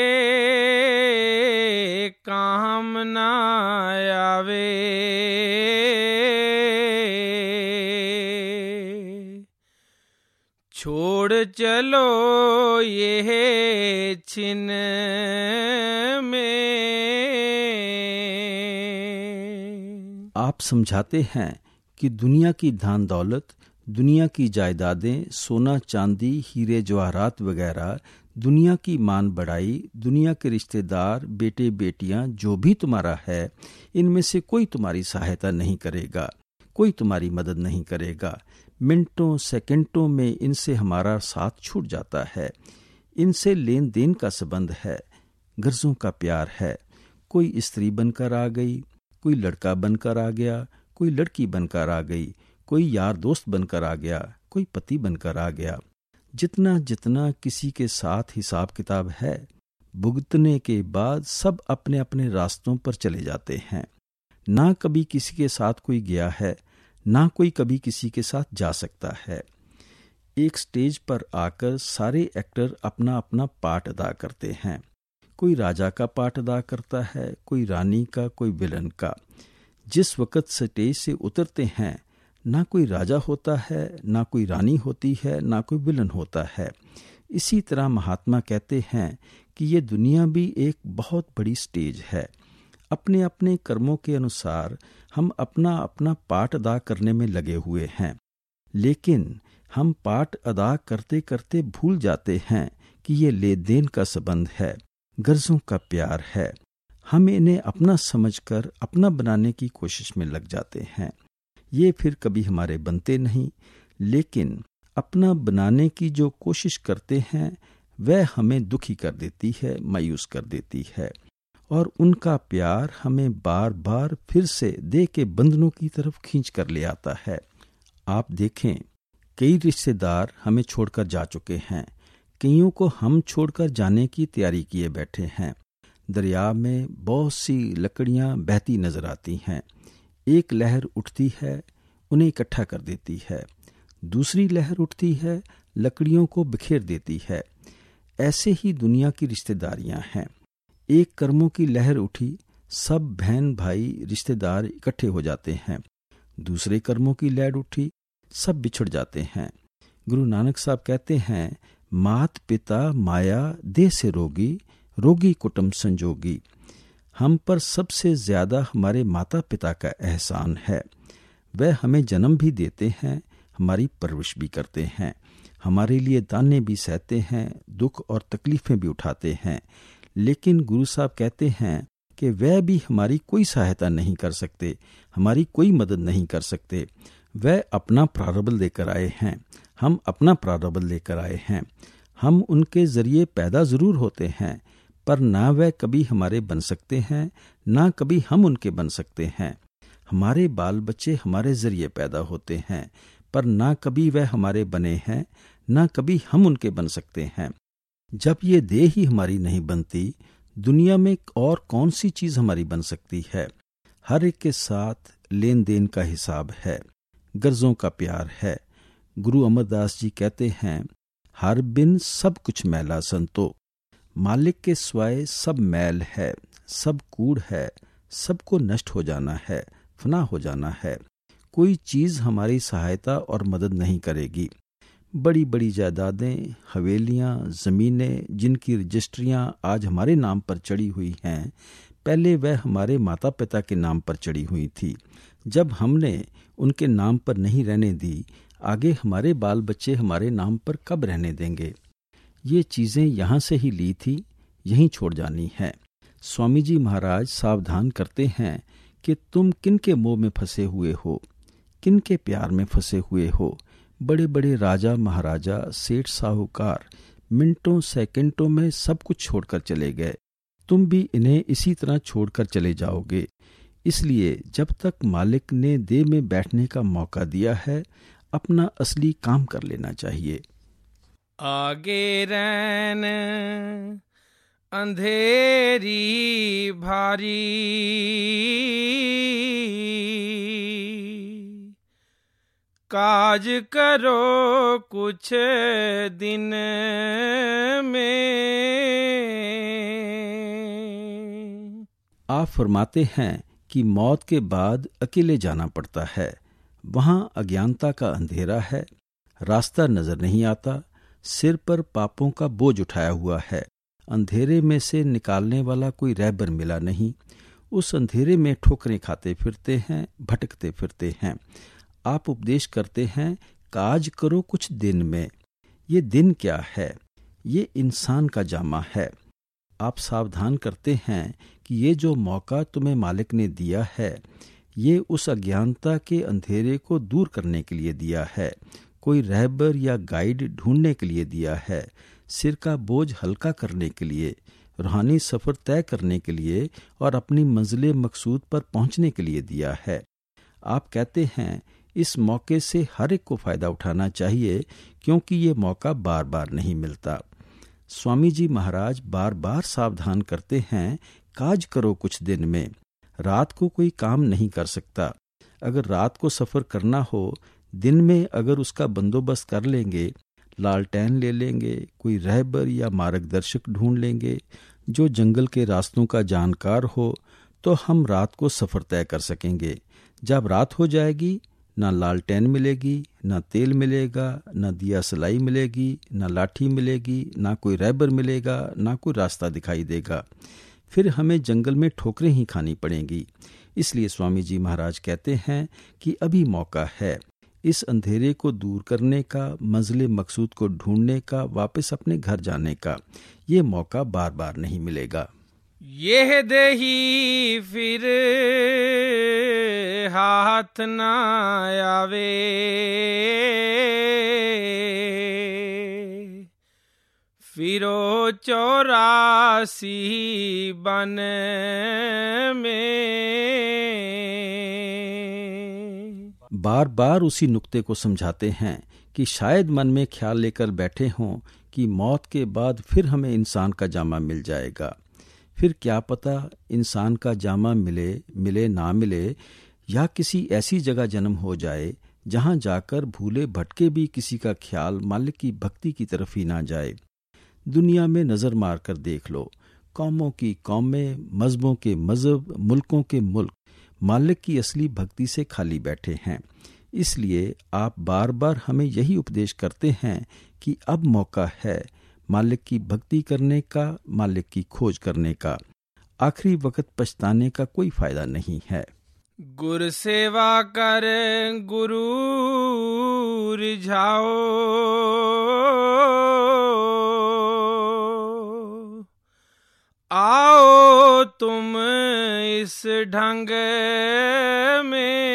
काम न आवे, छोड़ चलो ये छिन में। आप समझाते हैं कि दुनिया की धन दौलत, दुनिया की जायदादें, सोना चांदी, हीरे जवाहरात वगैरह, दुनिया की मान बढ़ाई, दुनिया के रिश्तेदार, बेटे बेटियां, जो भी तुम्हारा है, इनमें से कोई तुम्हारी सहायता नहीं करेगा, कोई तुम्हारी मदद नहीं करेगा। मिनटों सेकंडों में इनसे हमारा साथ छूट जाता है। इनसे लेन देन का संबंध है, गर्जों का प्यार है। कोई स्त्री बनकर आ गई, कोई लड़का बनकर आ गया, कोई लड़की बनकर आ गई, कोई यार दोस्त बनकर आ गया, कोई पति बनकर आ गया। जितना जितना किसी के साथ हिसाब किताब है, भुगतने के बाद सब अपने अपने रास्तों पर चले जाते हैं। ना कभी किसी के साथ कोई गया है, ना कोई कभी किसी के साथ जा सकता है। एक स्टेज पर आकर सारे एक्टर अपना अपना पार्ट अदा करते हैं। कोई राजा का पार्ट अदा करता है, कोई रानी का, कोई विलन का। जिस वक्त स्टेज से उतरते हैं, ना कोई राजा होता है, ना कोई रानी होती है, ना कोई विलन होता है। इसी तरह महात्मा कहते हैं कि ये दुनिया भी एक बहुत बड़ी स्टेज है। अपने अपने कर्मों के अनुसार हम अपना अपना पार्ट अदा करने में लगे हुए हैं, लेकिन हम पार्ट अदा करते करते भूल जाते हैं कि ये लेन देन का संबंध है, गर्जों का प्यार है। हम इन्हें अपना समझकर अपना बनाने की कोशिश में लग जाते हैं। ये फिर कभी हमारे बनते नहीं, लेकिन अपना बनाने की जो कोशिश करते हैं वह हमें दुखी कर देती है, मायूस कर देती है, और उनका प्यार हमें बार बार फिर से देह के बंधनों की तरफ खींच कर ले आता है। आप देखें, कई रिश्तेदार हमें छोड़कर जा चुके हैं, कईयों को हम छोड़कर जाने की तैयारी किए बैठे हैं। दरिया में बहुत सी लकड़ियां बहती नजर आती हैं। एक लहर उठती है, उन्हें इकट्ठा कर देती है। दूसरी लहर उठती है, लकड़ियों को बिखेर देती है। ऐसे ही दुनिया की रिश्तेदारियां हैं। एक कर्मों की लहर उठी, सब बहन भाई रिश्तेदार इकट्ठे हो जाते हैं। दूसरे कर्मों की लहर उठी, सब बिछड़ जाते हैं। गुरु नानक साहब कहते हैं, मात पिता माया देह से रोगी, रोगी कुटुंब संजोगी। हम पर सबसे ज्यादा हमारे माता पिता का एहसान है। वह हमें जन्म भी देते हैं, हमारी परवरिश भी करते हैं, हमारे लिए ताने भी सहते हैं, दुख और तकलीफें भी उठाते हैं। लेकिन गुरु साहब कहते हैं कि वह भी हमारी कोई सहायता नहीं कर सकते, हमारी कोई मदद नहीं कर सकते। वह अपना प्रारब्ध लेकर आए हैं, हम अपना प्रारब्ध लेकर आए हैं। हम उनके जरिए पैदा जरूर होते हैं, पर ना वह कभी हमारे बन सकते हैं, ना कभी हम उनके बन सकते हैं। हमारे बाल बच्चे हमारे जरिए पैदा होते हैं, पर ना कभी वह हमारे बने हैं, ना कभी हम उनके बन सकते हैं। जब ये देह ही हमारी नहीं बनती, दुनिया में और कौन सी चीज हमारी बन सकती है। हर एक के साथ लेन देन का हिसाब है, गर्जों का प्यार है। गुरु अमरदास जी कहते हैं, हर बिन सब कुछ मैला संतो, मालिक के स्वाय सब मैल है, सब कूड़ है, सबको नष्ट हो जाना है, फना हो जाना है। कोई चीज हमारी सहायता और मदद नहीं करेगी। बड़ी बड़ी जायदादें, हवेलियां, जमीनें, जिनकी रजिस्ट्रियां आज हमारे नाम पर चढ़ी हुई हैं, पहले वह हमारे माता पिता के नाम पर चढ़ी हुई थी। जब हमने उनके नाम पर नहीं रहने दी, आगे हमारे बाल बच्चे हमारे नाम पर कब रहने देंगे। ये चीजें यहाँ से ही ली थी, यहीं छोड़ जानी है। स्वामी जी महाराज सावधान करते हैं कि तुम किन के मोह में फंसे हुए हो, किन के प्यार में फंसे हुए हो। बड़े बड़े राजा महाराजा, सेठ साहूकार मिनटों सेकंडों में सब कुछ छोड़कर चले गए। तुम भी इन्हें इसी तरह छोड़कर चले जाओगे। इसलिए जब तक मालिक ने देह में बैठने का मौका दिया है, अपना असली काम कर लेना चाहिए। आगे रैन अंधेरी भारी, काज करो कुछ दिन में। आप फरमाते हैं कि मौत के बाद अकेले जाना पड़ता है। वहां अज्ञानता का अंधेरा है, रास्ता नजर नहीं आता, सिर पर पापों का बोझ उठाया हुआ है। अंधेरे में से निकालने वाला कोई रहबर मिला नहीं। उस अंधेरे में ठोकरें खाते फिरते हैं, भटकते फिरते हैं। आप उपदेश करते हैं, काज करो कुछ दिन में। ये दिन क्या है? ये इंसान का जामा है। आप सावधान करते हैं कि ये जो मौका तुम्हें मालिक ने दिया है, ये उस अज्ञानता के अंधेरे को दूर करने के लिए दिया है, कोई रहबर या गाइड ढूंढने के लिए दिया है, सिर का बोझ हल्का करने के लिए, रूहानी सफर तय करने के लिए और अपनी मंजिल मकसूद पर पहुंचने के लिए दिया है। आप कहते हैं, इस मौके से हर एक को फायदा उठाना चाहिए, क्योंकि ये मौका बार बार नहीं मिलता। स्वामी जी महाराज बार बार सावधान करते हैं, काज करो कुछ दिन में। रात को कोई काम नहीं कर सकता। अगर रात को सफर करना हो, दिन में अगर उसका बंदोबस्त कर लेंगे, लालटेन ले लेंगे, कोई रहबर या मार्गदर्शक ढूंढ लेंगे जो जंगल के रास्तों का जानकार हो, तो हम रात को सफर तय कर सकेंगे। जब रात हो जाएगी, ना लालटेन मिलेगी, ना तेल मिलेगा, ना दिया सलाई मिलेगी, ना लाठी मिलेगी, ना कोई रहबर मिलेगा, ना कोई रास्ता दिखाई देगा। फिर हमें जंगल में ठोकरें ही खानी पड़ेंगी। इसलिए स्वामी जी महाराज कहते हैं कि अभी मौका है इस अंधेरे को दूर करने का, मंजिल मकसूद को ढूंढने का, वापस अपने घर जाने का। ये मौका बार बार नहीं मिलेगा। यह देही फिर हाथ ना आवे, फिरो 84 बन में। बार बार उसी नुक्ते को समझाते हैं कि शायद मन में ख्याल लेकर बैठे हों कि मौत के बाद फिर हमें इंसान का जामा मिल जाएगा। फिर क्या पता इंसान का जामा मिले ना मिले, या किसी ऐसी जगह जन्म हो जाए जहां जाकर भूले भटके भी किसी का ख्याल मालिक की भक्ति की तरफ ही ना जाए। दुनिया में नजर मार कर देख लो, कौमों की कौमें, मजहबों के मजहब, मुल्कों के मुल्क मालिक की असली भक्ति से खाली बैठे हैं। इसलिए आप बार बार हमें यही उपदेश करते हैं कि अब मौका है मालिक की भक्ति करने का, मालिक की खोज करने का। आखिरी वक्त पछताने का कोई फायदा नहीं है। गुर सेवा कर गुरु रिझाओ, आओ तुम इस ढंग में।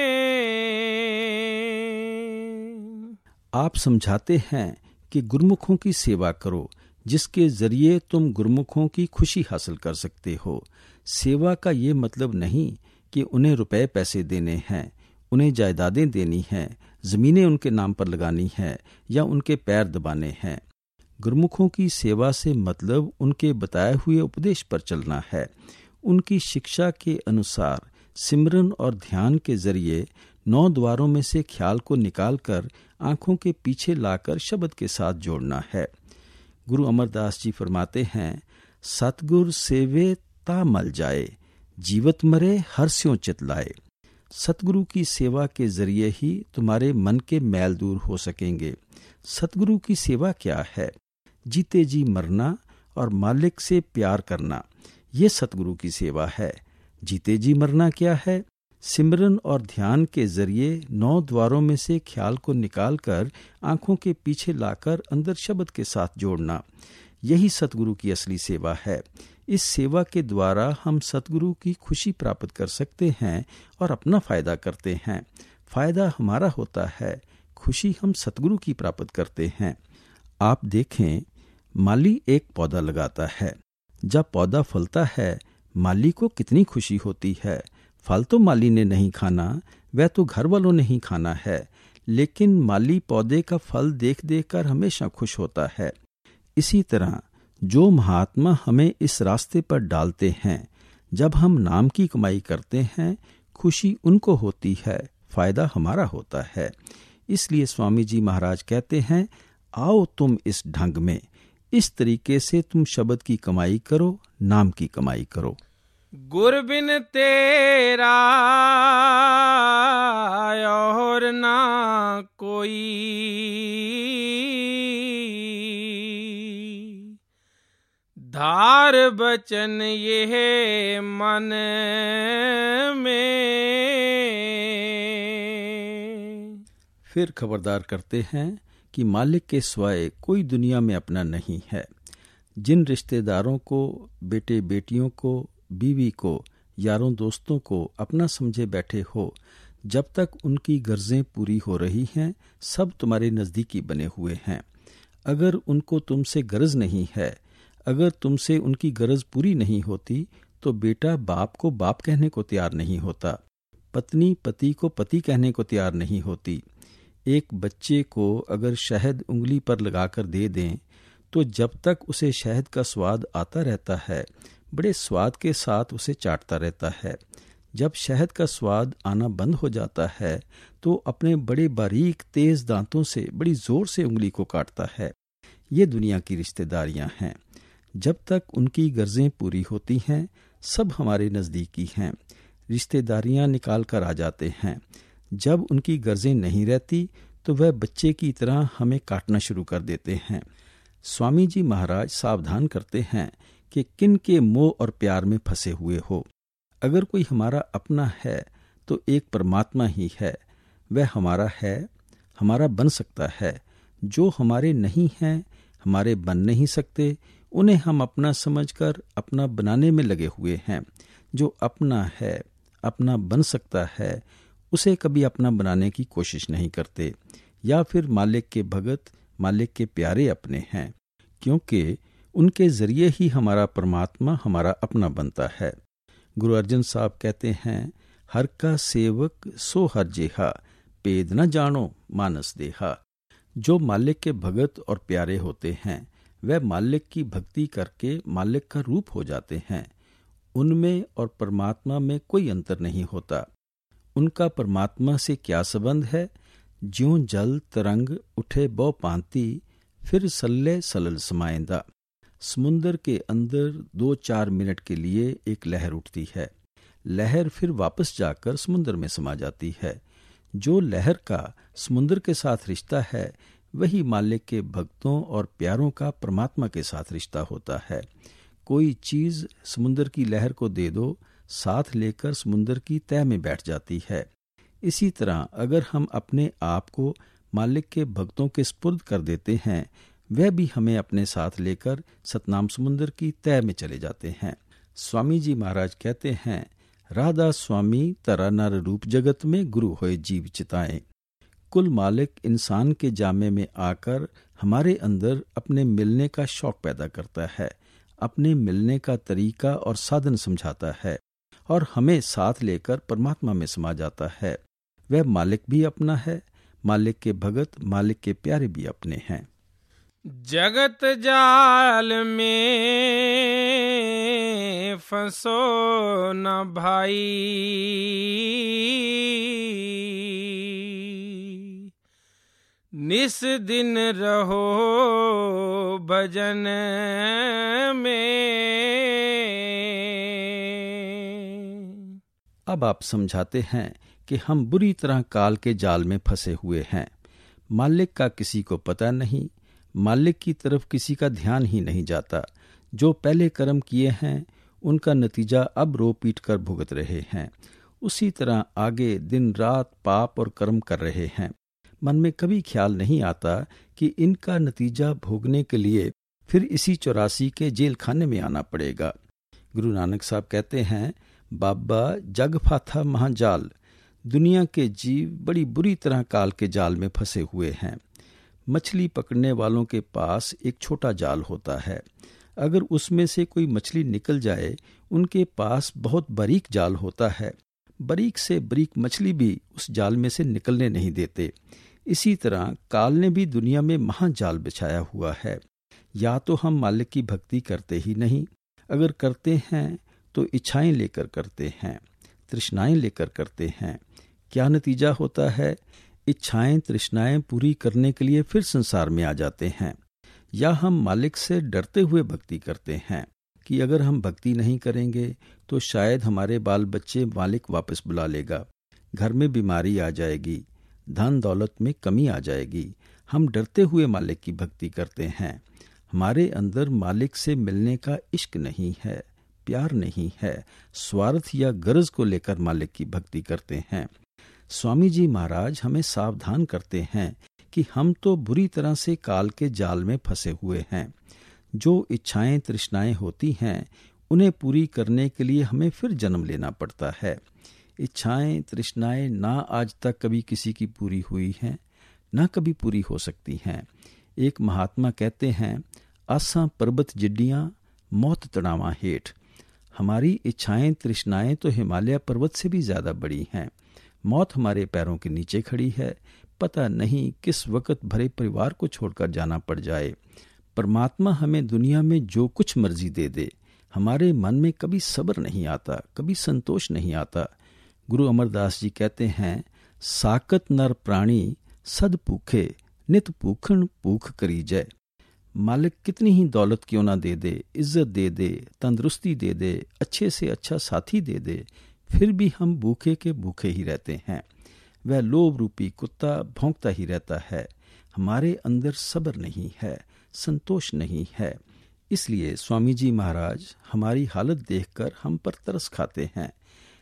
आप समझाते हैं कि गुरमुखों की सेवा करो, जिसके जरिए तुम गुरमुखों की खुशी हासिल कर सकते हो। सेवा का ये मतलब नहीं कि उन्हें रुपए पैसे देने हैं, उन्हें जायदादें देनी हैं, जमीनें उनके नाम पर लगानी है या उनके पैर दबाने हैं। गुरमुखों की सेवा से मतलब उनके बताए हुए उपदेश पर चलना है। उनकी शिक्षा के अनुसार सिमरन और ध्यान के जरिए 9 द्वारों में से ख्याल को निकालकर आंखों के पीछे लाकर शब्द के साथ जोड़ना है। गुरु अमरदास जी फरमाते हैं, सतगुर सेवे ता मल जाए, जीवत मरे हर स्यों चित लाए। सतगुरु की सेवा के जरिए ही तुम्हारे मन के मैल दूर हो सकेंगे। सतगुरु की सेवा क्या है? जीते जी मरना और मालिक से प्यार करना, ये सतगुरु की सेवा है। जीते जी मरना क्या है? सिमरन और ध्यान के जरिए 9 द्वारों में से ख्याल को निकालकर आंखों के पीछे लाकर अंदर शब्द के साथ जोड़ना, यही सतगुरु की असली सेवा है। इस सेवा के द्वारा हम सतगुरु की खुशी प्राप्त कर सकते हैं और अपना फायदा करते हैं। फायदा हमारा होता है, खुशी हम सतगुरु की प्राप्त करते हैं। आप देखें, माली एक पौधा लगाता है। जब पौधा फलता है, माली को कितनी खुशी होती है। फल तो माली ने नहीं खाना, वह तो घर वालों ने ही खाना है, लेकिन माली पौधे का फल देख देख कर हमेशा खुश होता है। इसी तरह जो महात्मा हमें इस रास्ते पर डालते हैं, जब हम नाम की कमाई करते हैं, खुशी उनको होती है, फायदा हमारा होता है। इसलिए स्वामी जी महाराज कहते हैं, आओ तुम इस ढंग में, इस तरीके से तुम शब्द की कमाई करो, नाम की कमाई करो। गुर बिन तेरा और ना कोई, धार बचन ये मन में। फिर खबरदार करते हैं कि मालिक के सिवाय कोई दुनिया में अपना नहीं है। जिन रिश्तेदारों को, बेटे बेटियों को, बीवी को, यारों दोस्तों को अपना समझे बैठे हो, जब तक उनकी गर्जें पूरी हो रही हैं, सब तुम्हारे नजदीकी बने हुए हैं। अगर उनको तुमसे गरज नहीं है, अगर तुमसे उनकी गरज पूरी नहीं होती, तो बेटा बाप को बाप कहने को तैयार नहीं होता, पत्नी पति को पति कहने को तैयार नहीं होती। एक बच्चे को अगर शहद उंगली पर लगाकर दे दें, तो जब तक उसे शहद का स्वाद आता रहता है, बड़े स्वाद के साथ उसे चाटता रहता है। जब शहद का स्वाद आना बंद हो जाता है, तो अपने बड़े बारीक तेज दांतों से बड़ी जोर से उंगली को काटता है। ये दुनिया की रिश्तेदारियां हैं। जब तक उनकी गर्जें पूरी होती हैं, सब हमारे नजदीकी हैं। रिश्तेदारियां निकाल कर आ जाते हैं। जब उनकी गर्जें नहीं रहती, तो वह बच्चे की तरह हमें काटना शुरू कर देते हैं। स्वामी जी महाराज सावधान करते हैं कि किन के मोह और प्यार में फंसे हुए हो। अगर कोई हमारा अपना है, तो एक परमात्मा ही है। वह हमारा है, हमारा बन सकता है। जो हमारे नहीं हैं, हमारे बन नहीं सकते, उन्हें हम अपना समझकर अपना बनाने में लगे हुए हैं। जो अपना है, अपना बन सकता है, उसे कभी अपना बनाने की कोशिश नहीं करते। या फिर मालिक के भगत, मालिक के प्यारे अपने हैं, क्योंकि उनके जरिए ही हमारा परमात्मा हमारा अपना बनता है। गुरु अर्जन साहब कहते हैं, हर का सेवक सो हर जेहा, पेद न जानो मानस देहा। जो मालिक के भगत और प्यारे होते हैं, वह मालिक की भक्ति करके मालिक का रूप हो जाते हैं। उनमें और परमात्मा में कोई अंतर नहीं होता। उनका परमात्मा से क्या संबंध है? ज्यों जल तरंग उठे बौ पांति, फिर सल्ले सलल समाएंदा। समुंदर के अंदर 2-4 मिनट के लिए एक लहर उठती है, लहर फिर वापस जाकर समुंदर में समा जाती है। जो लहर का समुंदर के साथ रिश्ता है, वही मालिक के भक्तों और प्यारों का परमात्मा के साथ रिश्ता होता है। कोई चीज समुंदर की लहर को दे दो, साथ लेकर समुंदर की तह में बैठ जाती है। इसी तरह अगर हम अपने आप को मालिक के भक्तों के स्पुर्द कर देते हैं, वह भी हमें अपने साथ लेकर सतनाम समुंदर की तह में चले जाते हैं। स्वामी जी महाराज कहते हैं, राधा स्वामी तरा नर रूप जगत में, गुरु होए जीव चिताएं। कुल मालिक इंसान के जामे में आकर हमारे अंदर अपने मिलने का शौक पैदा करता है, अपने मिलने का तरीका और साधन समझाता है, और हमें साथ लेकर परमात्मा में समा जाता है। वह मालिक भी अपना है, मालिक के भगत, मालिक के प्यारे भी अपने हैं। जगत जाल में फंसो न भाई, निस दिन रहो भजन में। अब आप समझाते हैं कि हम बुरी तरह काल के जाल में फंसे हुए हैं। मालिक का किसी को पता नहीं, मालिक की तरफ किसी का ध्यान ही नहीं जाता। जो पहले कर्म किए हैं, उनका नतीजा अब रो पीट कर भुगत रहे हैं। उसी तरह आगे दिन रात पाप और कर्म कर रहे हैं। मन में कभी ख्याल नहीं आता कि इनका नतीजा भोगने के लिए फिर इसी 84 के जेल खाने में आना पड़ेगा। गुरु नानक साहब कहते हैं, बाबा जग फाथा महाजाल। दुनिया के जीव बड़ी बुरी तरह काल के जाल में फंसे हुए हैं। मछली पकड़ने वालों के पास एक छोटा जाल होता है। अगर उसमें से कोई मछली निकल जाए, उनके पास बहुत बारीक जाल होता है। बारीक से बारीक मछली भी उस जाल में से निकलने नहीं देते। इसी तरह काल ने भी दुनिया में महाजाल बिछाया हुआ है। या तो हम मालिक की भक्ति करते ही नहीं, अगर करते हैं तो इच्छाएं लेकर करते हैं, तृष्णाएं लेकर करते हैं। क्या नतीजा होता है? इच्छाएं तृष्णाएं पूरी करने के लिए फिर संसार में आ जाते हैं। या हम मालिक से डरते हुए भक्ति करते हैं कि अगर हम भक्ति नहीं करेंगे तो शायद हमारे बाल बच्चे मालिक वापस बुला लेगा, घर में बीमारी आ जाएगी, धन दौलत में कमी आ जाएगी। हम डरते हुए मालिक की भक्ति करते हैं। हमारे अंदर मालिक से मिलने का इश्क नहीं है, प्यार नहीं है, स्वार्थ या गरज को लेकर मालिक की भक्ति करते हैं। स्वामी जी महाराज हमें सावधान करते हैं कि हम तो बुरी तरह से काल के जाल में फंसे हुए हैं। जो इच्छाएं तृष्णाएं होती हैं उन्हें पूरी करने के लिए हमें फिर जन्म लेना पड़ता है। इच्छाएं तृष्णाएं ना आज तक कभी किसी की पूरी हुई हैं, ना कभी पूरी हो सकती हैं। एक महात्मा कहते हैं, आसा पर्वत जिड्डियां मौत तड़ावा हेठ। हमारी इच्छाएं तृष्णाएं तो हिमालय पर्वत से भी ज्यादा बड़ी हैं। मौत हमारे पैरों के नीचे खड़ी है। पता नहीं किस वक्त भरे परिवार को छोड़कर जाना पड़ जाए। परमात्मा हमें दुनिया में जो कुछ मर्जी दे दे, हमारे मन में कभी सब्र नहीं आता, कभी संतोष नहीं आता। गुरु अमरदास जी कहते हैं, साकत नर प्राणी सद भूखे नित भूखन भूख करी जय। मालिक कितनी ही दौलत क्यों ना दे दे, इज्जत दे दे, तंदुरुस्ती दे दे, अच्छे से अच्छा साथी दे दे, फिर भी हम भूखे के भूखे ही रहते हैं। वह लोभ रूपी कुत्ता भौंकता ही रहता है। हमारे अंदर सब्र नहीं है, संतोष नहीं है। इसलिए स्वामी जी महाराज हमारी हालत देखकर हम पर तरस खाते हैं।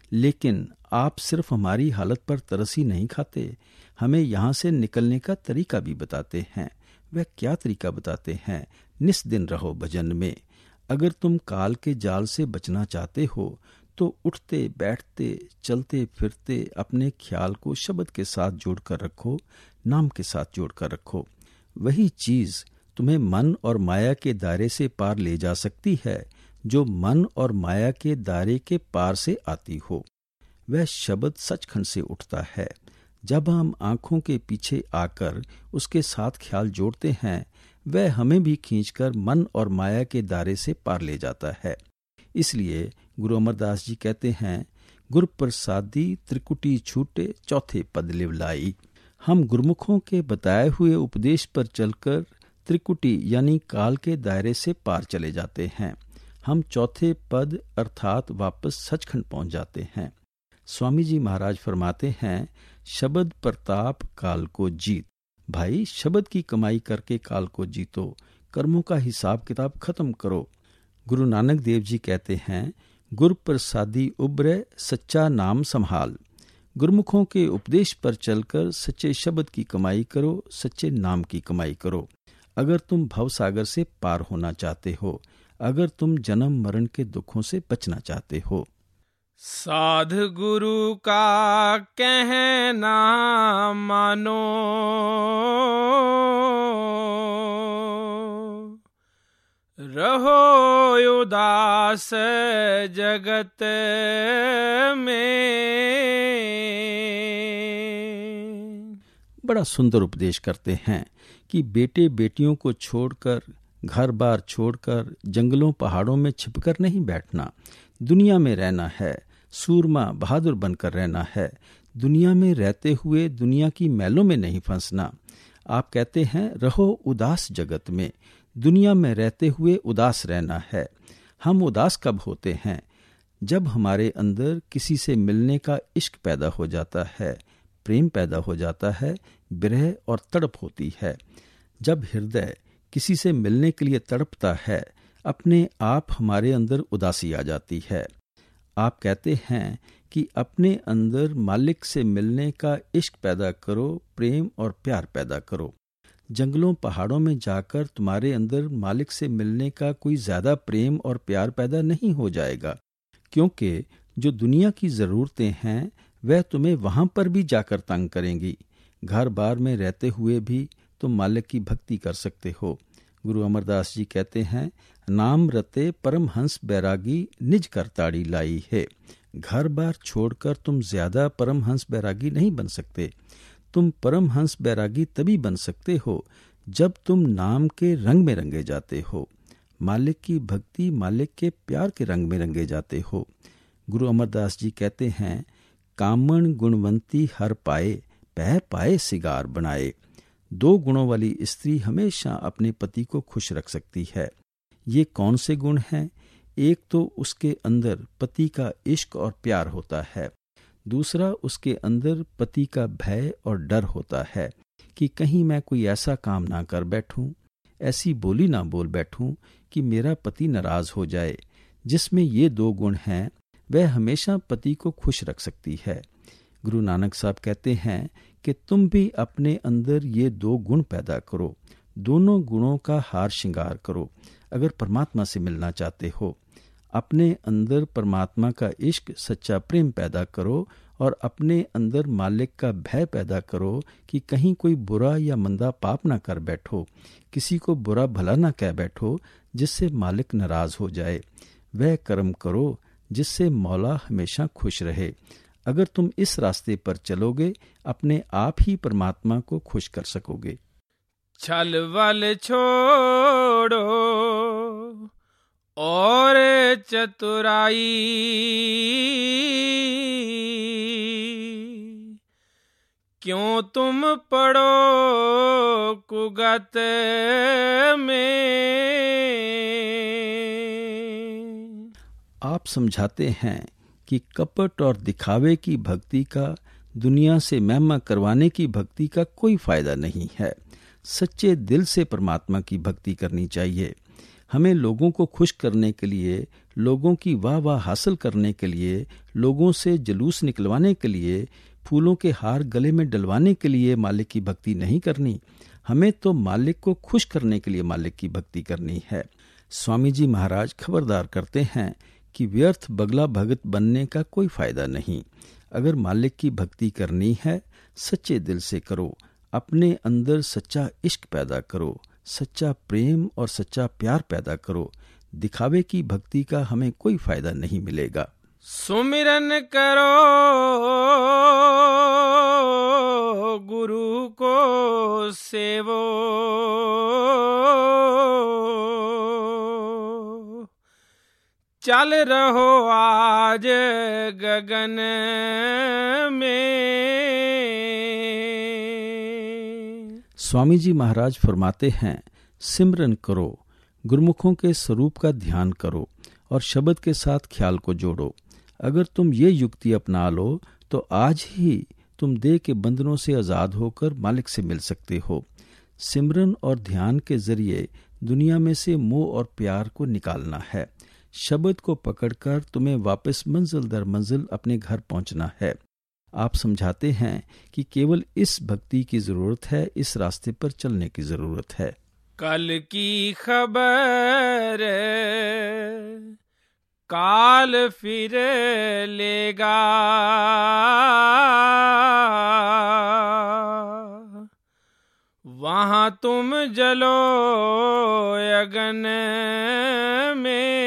लेकिन आप सिर्फ हमारी हालत पर तरस ही नहीं खाते, हमें यहाँ से निकलने का तरीका भी बताते हैं। वह क्या तरीका बताते हैं? निस दिन रहो भजन में। अगर तुम काल के जाल से बचना चाहते हो तो उठते बैठते चलते फिरते अपने ख्याल को शब्द के साथ जोड़कर रखो, नाम के साथ जोड़कर रखो। वही चीज तुम्हें मन और माया के दायरे से पार ले जा सकती है जो मन और माया के दायरे के पार से आती हो। वह शब्द सचखंड से उठता है। जब हम आंखों के पीछे आकर उसके साथ ख्याल जोड़ते हैं, वह हमें भी खींचकर मन और माया के दायरे से पार ले जाता है। इसलिए गुरु अमरदास जी कहते हैं, गुर प्रसादी त्रिकुटी छूटे चौथे पद लिवलाई। हम गुरुमुखों के बताए हुए उपदेश पर चलकर त्रिकुटी यानी काल के दायरे से पार चले जाते हैं। हम चौथे पद अर्थात वापस सचखंड पहुंच जाते हैं। स्वामी जी महाराज फरमाते हैं, शब्द प्रताप काल को जीत। भाई, शब्द की कमाई करके काल को जीतो, कर्मों का हिसाब किताब खत्म करो। गुरु नानक देव जी कहते हैं, गुर प्रसादी उब्रे सच्चा नाम संभाल। गुरुमुखों के उपदेश पर चलकर सच्चे शब्द की कमाई करो, सच्चे नाम की कमाई करो। अगर तुम भवसागर से पार होना चाहते हो, अगर तुम जन्म मरण के दुखों से बचना चाहते हो। साध गुरु का कहना मानो, रहो उदास जगत में। बड़ा सुंदर उपदेश करते हैं कि बेटे बेटियों को छोड़कर, घर बार छोड़कर, जंगलों पहाड़ों में छिपकर नहीं बैठना। दुनिया में रहना है, सूरमा बहादुर बनकर रहना है। दुनिया में रहते हुए दुनिया की मैलों में नहीं फंसना। आप कहते हैं, रहो उदास जगत में। दुनिया में रहते हुए उदास रहना है। हम उदास कब होते हैं? जब हमारे अंदर किसी से मिलने का इश्क पैदा हो जाता है, प्रेम पैदा हो जाता है, विरह और तड़प होती है। जब हृदय किसी से मिलने के लिए तड़पता है, अपने आप हमारे अंदर उदासी आ जाती है। आप कहते हैं कि अपने अंदर मालिक से मिलने का इश्क पैदा करो, प्रेम और प्यार पैदा करो। जंगलों पहाड़ों में जाकर तुम्हारे अंदर मालिक से मिलने का कोई ज्यादा प्रेम और प्यार पैदा नहीं हो जाएगा, क्योंकि जो दुनिया की जरूरतें हैं वह तुम्हें वहां पर भी जाकर तंग करेंगी। घर बार में रहते हुए भी तुम मालिक की भक्ति कर सकते हो। गुरु अमरदास जी कहते हैं, नाम रते परमहंस बैरागी निज करताड़ी लाई है। घर बार छोड़कर तुम ज्यादा परमहंस बैरागी नहीं बन सकते। तुम परमहंस बैरागी तभी बन सकते हो जब तुम नाम के रंग में रंगे जाते हो। मालिक की भक्ति मालिक के प्यार के रंग में रंगे जाते हो। गुरु अमरदास जी कहते हैं, कामण गुणवंती हर पाए, पह पाए सिगार बनाए। 2 गुणों वाली स्त्री हमेशा अपने पति को खुश रख सकती है। ये कौन से गुण हैं? एक तो उसके अंदर पति का इश्क और प्यार होता है, दूसरा उसके अंदर पति का भय और डर होता है कि कहीं मैं कोई ऐसा काम ना कर बैठूं, ऐसी बोली ना बोल बैठूं कि मेरा पति नाराज हो जाए। जिसमें ये 2 गुण हैं वह हमेशा पति को खुश रख सकती है। गुरु नानक साहब कहते हैं कि तुम भी अपने अंदर ये 2 गुण पैदा करो, दोनों गुणों का हार श्रृंगार करो। अगर परमात्मा से मिलना चाहते हो, अपने अंदर परमात्मा का इश्क सच्चा प्रेम पैदा करो और अपने अंदर मालिक का भय पैदा करो कि कहीं कोई बुरा या मंदा पाप ना कर बैठो, किसी को बुरा भला ना कह बैठो जिससे मालिक नाराज हो जाए। वह कर्म करो जिससे मौला हमेशा खुश रहे। अगर तुम इस रास्ते पर चलोगे, अपने आप ही परमात्मा को खुश कर सकोगे। छल बल छोड़ो और चतुराई, क्यों तुम पड़ो कुगत में। आप समझाते हैं कि कपट और दिखावे की भक्ति का, दुनिया से महिमा करवाने की भक्ति का कोई फायदा नहीं है। सच्चे दिल से परमात्मा की भक्ति करनी चाहिए। हमें लोगों को खुश करने के लिए, लोगों की वाह वाह हासिल करने के लिए, लोगों से जुलूस निकलवाने के लिए, फूलों के हार गले में डलवाने के लिए मालिक की भक्ति नहीं करनी। हमें तो मालिक को खुश करने के लिए मालिक की भक्ति करनी है। स्वामी जी महाराज खबरदार करते हैं कि व्यर्थ बगला भगत बनने का कोई फायदा नहीं। अगर मालिक की भक्ति करनी है, सच्चे दिल से करो, अपने अंदर सच्चा इश्क पैदा करो, सच्चा प्रेम और सच्चा प्यार पैदा करो। दिखावे की भक्ति का हमें कोई फायदा नहीं मिलेगा। सुमिरन करो गुरु को सेवो, चल रहो आज गगन में। स्वामी जी महाराज फरमाते हैं, सिमरन करो, गुरुमुखों के स्वरूप का ध्यान करो और शब्द के साथ ख्याल को जोड़ो। अगर तुम ये युक्ति अपना लो तो आज ही तुम देह के बंधनों से आजाद होकर मालिक से मिल सकते हो। सिमरन और ध्यान के जरिए दुनिया में से मोह और प्यार को निकालना है। शब्द को पकड़कर तुम्हें वापस मंजिल दर मंजिल अपने घर पहुंचना है। आप समझाते हैं कि केवल इस भक्ति की जरूरत है, इस रास्ते पर चलने की जरूरत है। कल की खबर काल फिर लेगा, वहां तुम जलो अगन में।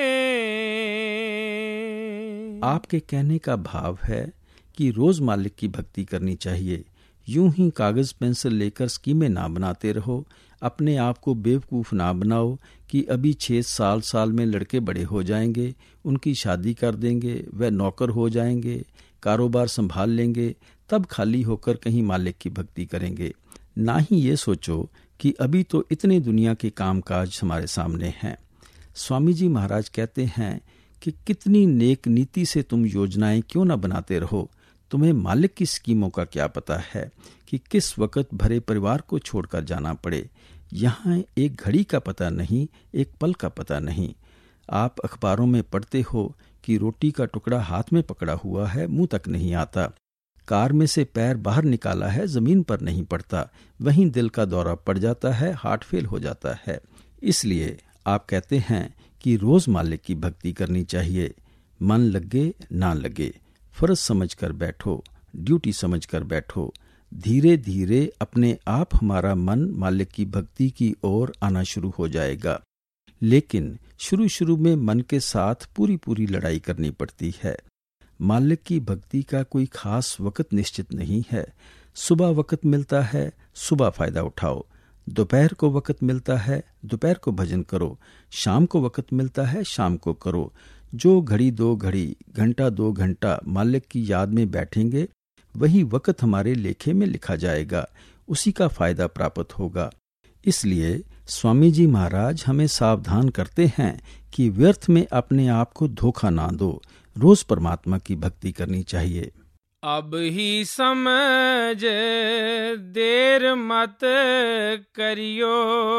आपके कहने का भाव है कि रोज मालिक की भक्ति करनी चाहिए। यूं ही कागज पेंसिल लेकर स्कीमें ना बनाते रहो। अपने आप को बेवकूफ़ ना बनाओ कि अभी 6 साल में लड़के बड़े हो जाएंगे, उनकी शादी कर देंगे, वह नौकर हो जाएंगे, कारोबार संभाल लेंगे, तब खाली होकर कहीं मालिक की भक्ति करेंगे। ना ही ये सोचो कि अभी तो इतने दुनिया के कामकाज हमारे सामने हैं। स्वामी जी महाराज कहते हैं कि कितनी नेक नीति से तुम योजनाएं क्यों न बनाते रहो, तुम्हें मालिक की स्कीमों का क्या पता है कि किस वक्त भरे परिवार को छोड़कर जाना पड़े। यहाँ एक घड़ी का पता नहीं, एक पल का पता नहीं। आप अखबारों में पढ़ते हो कि रोटी का टुकड़ा हाथ में पकड़ा हुआ है, मुंह तक नहीं आता। कार में से पैर बाहर निकाला है, जमीन पर नहीं पड़ता। वहीं दिल का दौरा पड़ जाता है, हार्ट फेल हो जाता है। इसलिए आप कहते हैं कि रोज मालिक की भक्ति करनी चाहिए। मन लगे ना लगे, फर्ज समझ कर बैठो, ड्यूटी समझ कर बैठो। धीरे धीरे अपने आप हमारा मन मालिक की भक्ति की ओर आना शुरू हो जाएगा। लेकिन शुरू में मन के साथ पूरी लड़ाई करनी पड़ती है। मालिक की भक्ति का कोई खास वक्त निश्चित नहीं है। सुबह वक़्त मिलता है, सुबह फ़ायदा उठाओ। दोपहर को वक़्त मिलता है, दोपहर को भजन करो। शाम को वक़्त मिलता है, शाम को करो। जो घड़ी 2 घड़ी, घंटा 2 घंटा मालिक की याद में बैठेंगे, वही वक़्त हमारे लेखे में लिखा जाएगा, उसी का फ़ायदा प्राप्त होगा। इसलिए स्वामी जी महाराज हमें सावधान करते हैं कि व्यर्थ में अपने आप को धोखा ना दो। रोज परमात्मा की भक्ति करनी चाहिए। अब ही समझ देर मत करियो,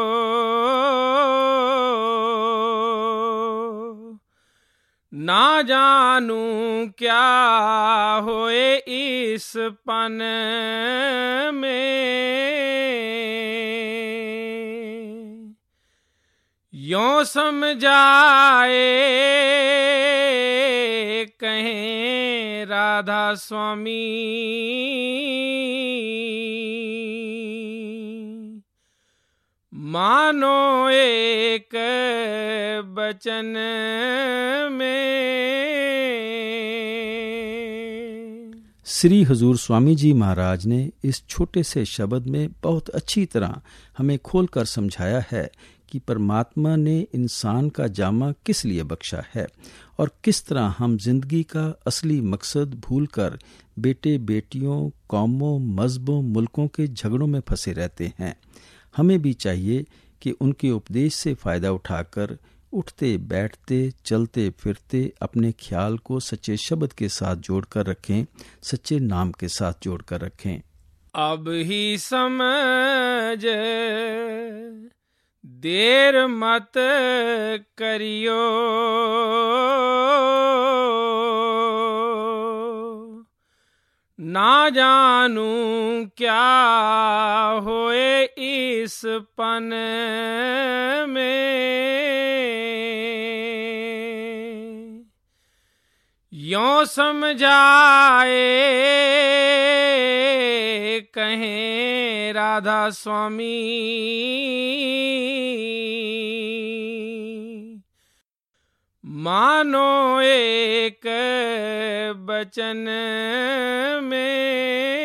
ना जानू क्या होए इस पन में। यों समझाए कहें राधा स्वामी, मानो एक बचन में। श्री हुजूर स्वामी जी महाराज ने इस छोटे से शब्द में बहुत अच्छी तरह हमें खोलकर समझाया है कि परमात्मा ने इंसान का जामा किस लिए बख्शा है और किस तरह हम जिंदगी का असली मकसद भूलकर बेटे बेटियों, कौमों, मजहबों, मुल्कों के झगड़ों में फंसे रहते हैं। हमें भी चाहिए कि उनके उपदेश से फ़ायदा उठाकर उठते बैठते चलते फिरते अपने ख्याल को सच्चे शब्द के साथ जोड़कर रखें, सच्चे नाम के साथ जोड़कर रखें। अब ही समझ देर मत करियो, ना जानू क्या होए इस पन में। यों समझाए कहें राधा स्वामी, मानो एक बचन में।